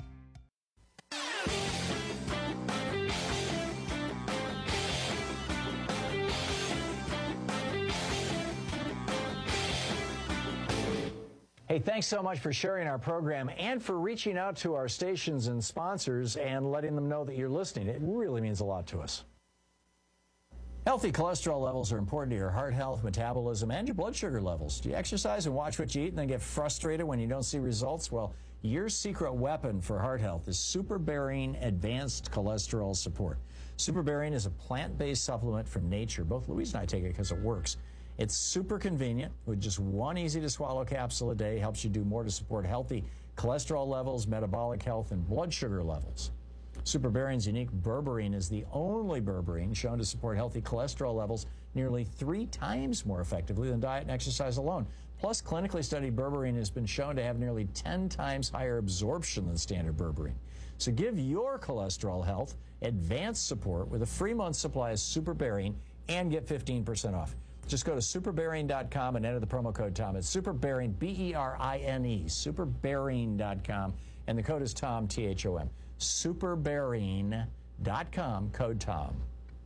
Hey, thanks so much for sharing our program and for reaching out to our stations and sponsors and letting them know that you're listening. It really means a lot to us. Healthy cholesterol levels are important to your heart health, metabolism, and your blood sugar levels. Do you exercise and watch what you eat and then get frustrated when you don't see results? Well, your secret weapon for heart health is Superbearing Advanced Cholesterol Support. Superbearing is a plant-based supplement from nature. Both Louise and I take it because it works. It's super convenient with just one easy-to-swallow capsule a day. Helps you do more to support healthy cholesterol levels, metabolic health, and blood sugar levels. Superbearing's unique berberine is the only berberine shown to support healthy cholesterol levels nearly three times more effectively than diet and exercise alone. Plus, clinically studied berberine has been shown to have nearly ten times higher absorption than standard berberine. So give your cholesterol health advanced support with a free month's supply of Superbearing and get fifteen percent off. Just go to superbearing dot com and enter the promo code Tom. It's Superbearing, B E R I N E, superbearing dot com, and the code is Tom, T H O M. superbearing dot com, code Tom.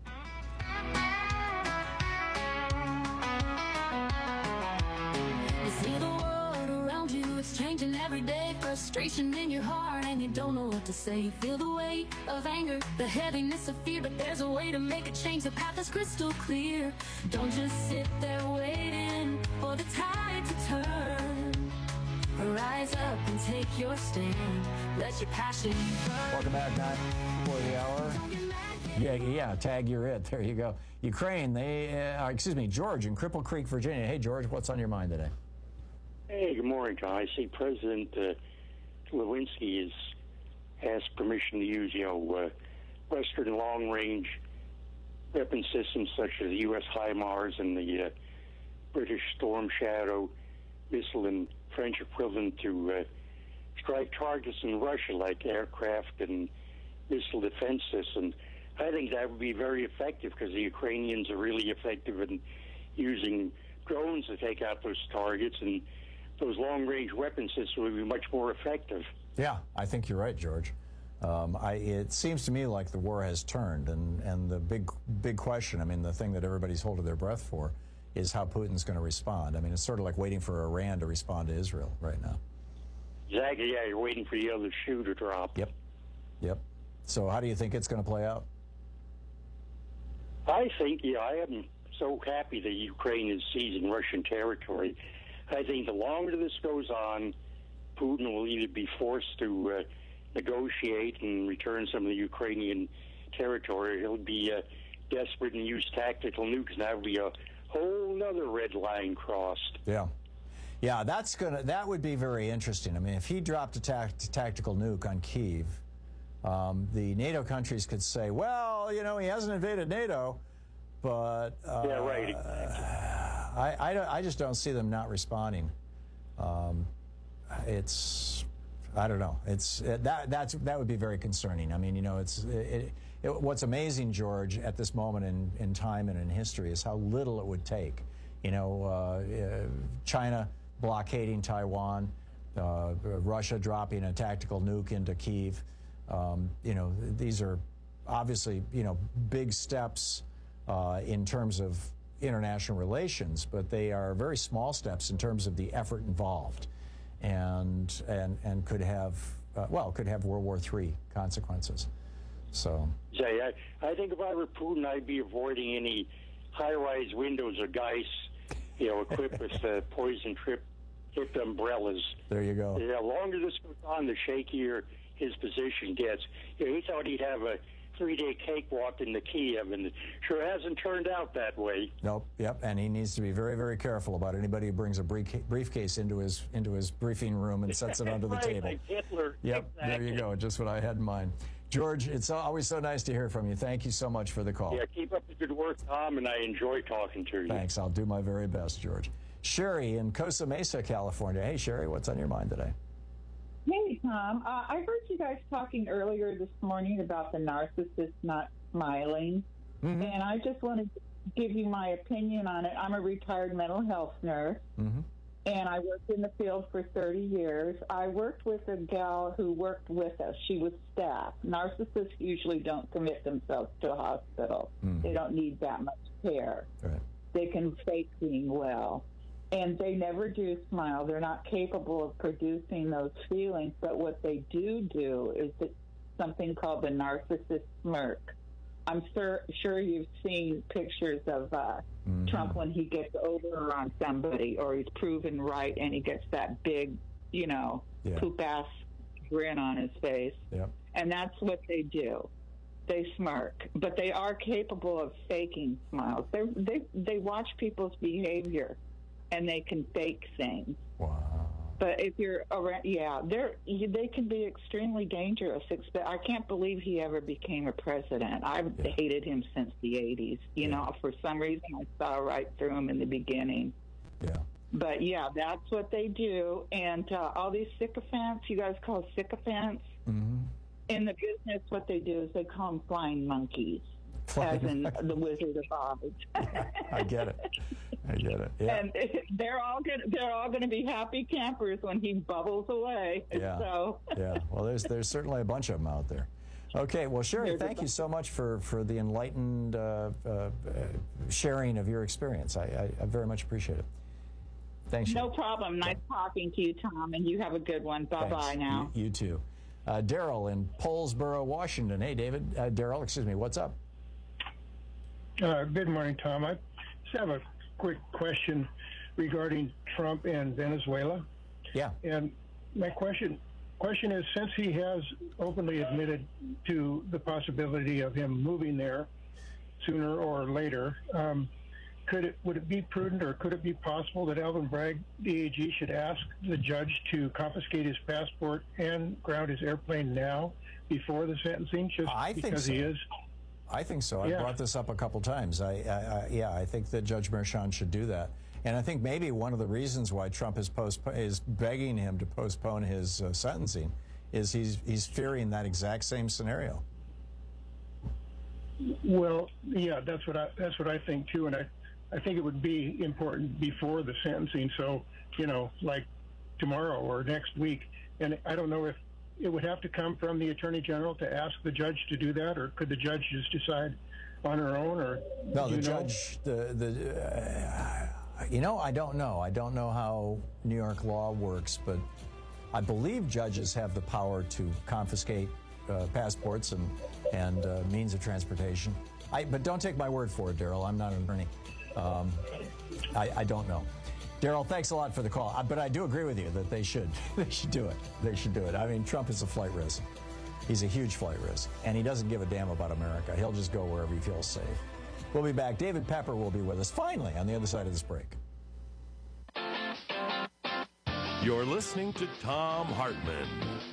You see the world around you, it's changing every day. Frustration in your heart and you don't know what to say. You feel the weight of anger, the heaviness of fear, but there's a way to make a change. The path is crystal clear. Don't just sit there waiting for the tide to turn. Rise up and take your stand. Let your passion burn. Welcome back, nine for the hour. Yeah, yeah, tag you're it. There you go. Ukraine, they, uh, excuse me, George in Cripple Creek, Virginia. Hey, George, what's on your mind today? Hey, good morning, Tom. I see President uh, Lewinsky has asked permission to use, you know, uh, Western long-range weapon systems such as the U S HIMARS and the uh, British Storm Shadow missile and French equivalent to uh, strike targets in Russia like aircraft and missile defense systems. I think that would be very effective because the Ukrainians are really effective in using drones to take out those targets, and those long-range weapon systems would be much more effective. Yeah, I think you're right, George. Um, I, it seems to me like the war has turned, and, and the big big question, I mean, the thing that everybody's holding their breath for is how Putin's going to respond. I mean, it's sort of like waiting for Iran to respond to Israel right now. Exactly, yeah, you're waiting for the other shoe to drop. Yep, yep. So how do you think it's going to play out? I think, yeah, I am so happy that Ukraine is seizing Russian territory. I think the longer this goes on, Putin will either be forced to uh, negotiate and return some of the Ukrainian territory, or he'll be uh, desperate and use tactical nukes, and that would be a whole other red line crossed. Yeah. Yeah, that's gonna. That would be very interesting. I mean, if he dropped a ta- tactical nuke on Kyiv, um, the NATO countries could say, well, you know, he hasn't invaded NATO, but uh, yeah, right. I, I, don't, I just don't see them not responding. Um, it's, I don't know. It's it, that that's that would be very concerning. I mean, you know, it's it, it, what's amazing, George, at this moment in, in time and in history is how little it would take. You know, uh, uh, China blockading Taiwan, uh, Russia dropping a tactical nuke into Kyiv. Um, you know, these are obviously, you know, big steps uh, in terms of, international relations, but they are very small steps in terms of the effort involved, and and and could have uh, well could have World War Three consequences. So, Say, I, I think if I were Putin, I'd be avoiding any high-rise windows or guys, you know, equipped with uh, poison trip tipped umbrellas. There you go. The longer this goes on, the shakier his position gets. You know, he thought he'd have a three-day cakewalk in the Kiev, and it sure hasn't turned out that way. Nope. Yep. And he needs to be very, very careful about anybody who brings a brief- briefcase into his into his briefing room and sets it under the right, table. Like Hitler. Yep. Exactly. There you go. Just what I had in mind. George, it's always so nice to hear from you. Thank you so much for the call. Yeah, keep up the good work, Tom, and I enjoy talking to you. Thanks. I'll do my very best, George. Sherry in Costa Mesa, California. Hey, Sherry, what's on your mind today? Hey, Tom. Uh, I heard you guys talking earlier this morning about the narcissist not smiling, mm-hmm. and I just wanted to give you my opinion on it. I'm a retired mental health nurse, mm-hmm. and I worked in the field for thirty years. I worked with a gal who worked with us. She was staff. Narcissists usually don't commit themselves to a hospital. Mm. They don't need that much care. Right. They can fake being well. And they never do smile. They're not capable of producing those feelings. But what they do do is that something called the narcissist smirk. I'm sure, sure you've seen pictures of uh, mm-hmm. Trump when he gets over on somebody or he's proven right and he gets that big, you know, yeah. poop-ass grin on his face. Yep. And that's what they do. They smirk. But they are capable of faking smiles. They they they watch people's behavior. And they can fake things. Wow. But if you're around, yeah, they're they can be extremely dangerous. I can't believe he ever became a president. I've yeah. hated him since the eighties. You yeah. know, for some reason I saw right through him in the beginning. Yeah. But yeah, that's what they do. And uh, all these sycophants, you guys call sycophants. Mm-hmm. In the business, what they do is they call them flying monkeys. As in the Wizard of Oz. I get it. I get it. Yeah. And they're all gonna they're all going to be happy campers when he bubbles away. Yeah. So. Yeah. Well, there's there's certainly a bunch of them out there. Okay. Well, Sherry, thank you so much for for the enlightened uh, uh, sharing of your experience. I, I, I very much appreciate it. Thanks. No Sherry. problem. Nice talking to you, Tom, and you have a good one. Bye bye now. You, you too. Uh, Daryl in Paulsboro, Washington. Hey, David. Uh, Daryl, excuse me. What's up? Uh, good morning, Tom. I just have a quick question regarding Trump and Venezuela. Yeah. And my question question is, since he has openly admitted to the possibility of him moving there sooner or later, um, could it would it be prudent or could it be possible that Alvin Bragg, the A G, should ask the judge to confiscate his passport and ground his airplane now before the sentencing, just I think because so. he is? I think so. I Yeah. brought this up a couple times. I, I, I, yeah, I think that Judge Merchan should do that. And I think maybe one of the reasons why Trump is, postp- is begging him to postpone his uh, sentencing is he's he's fearing that exact same scenario. Well, yeah, that's what I that's what I think too, and I, I think it would be important before the sentencing. So, you know, like tomorrow or next week. And I don't know if it would have to come from the Attorney General to ask the judge to do that, or could the judge just decide on her own? Or no, the you know? judge, the the, uh, you know, I don't know. I don't know how New York law works, but I believe judges have the power to confiscate uh, passports and and uh, means of transportation. I, but don't take my word for it, Daryl. I'm not an attorney. Um, I, I don't know. Daryl, thanks a lot for the call. Uh, but I do agree with you that they should. They should do it. They should do it. I mean, Trump is a flight risk. He's a huge flight risk. And he doesn't give a damn about America. He'll just go wherever he feels safe. We'll be back. David Pepper will be with us finally on the other side of this break. You're listening to Tom Hartman.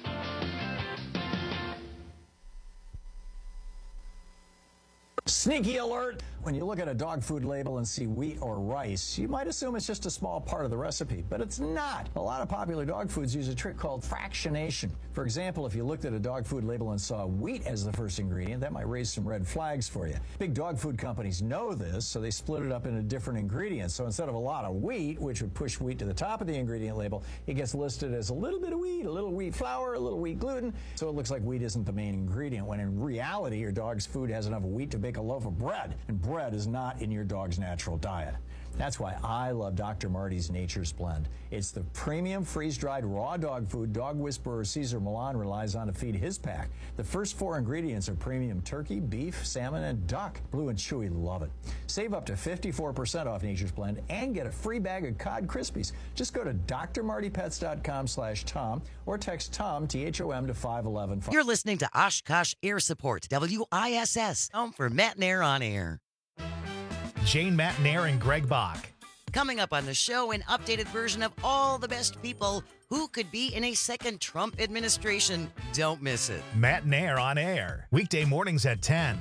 Sneaky alert! When you look at a dog food label and see wheat or rice, you might assume it's just a small part of the recipe, but it's not. A lot of popular dog foods use a trick called fractionation. For example, if you looked at a dog food label and saw wheat as the first ingredient, that might raise some red flags for you. Big dog food companies know this, so they split it up into different ingredients. So instead of a lot of wheat, which would push wheat to the top of the ingredient label, it gets listed as a little bit of wheat, a little wheat flour, a little wheat gluten, so it looks like wheat isn't the main ingredient, when in reality, your dog's food has enough wheat to bake a loaf of bread. And bread bread is not in your dog's natural diet. That's why I love Doctor Marty's Nature's Blend. It's the premium freeze-dried raw dog food dog whisperer Cesar Millan relies on to feed his pack. The first four ingredients are premium turkey, beef, salmon, and duck. Blue and Chewy love it. Save up to fifty-four percent off Nature's Blend and get a free bag of Cod Krispies. Just go to d r marty pets dot com slash Tom or text Tom, T H O M, to five one one. You're listening to Oshkosh Air Support, W I S S, home for Matt Nair on Air. Jane Matnair and Greg Bach. Coming up on the show, an updated version of all the best people who could be in a second Trump administration. Don't miss it. Matt Nair on Air, weekday mornings at ten.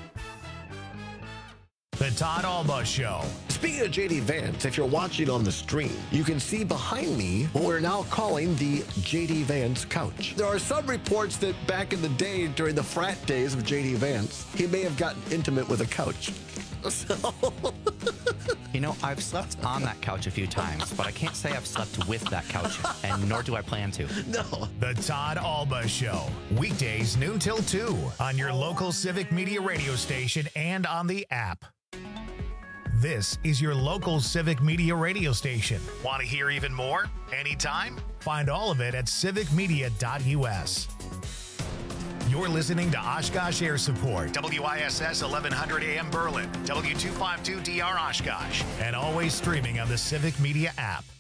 The Todd Alba Show. Speaking of J D Vance, if you're watching on the stream, you can see behind me what we're now calling the J D Vance couch. There are some reports that back in the day, during the frat days of J D Vance, he may have gotten intimate with a couch. So... You know, I've slept on that couch a few times, but I can't say I've slept with that couch, and nor do I plan to. No. The Todd Alba Show. Weekdays noon till two on your local Civic Media radio station and on the app. This is your local Civic Media radio station. Want to hear even more? Anytime? Find all of it at civic media dot u s. You're listening to Oshkosh Air Support, W I S S eleven hundred A M Berlin, W two fifty-two D R Oshkosh, and always streaming on the Civic Media app.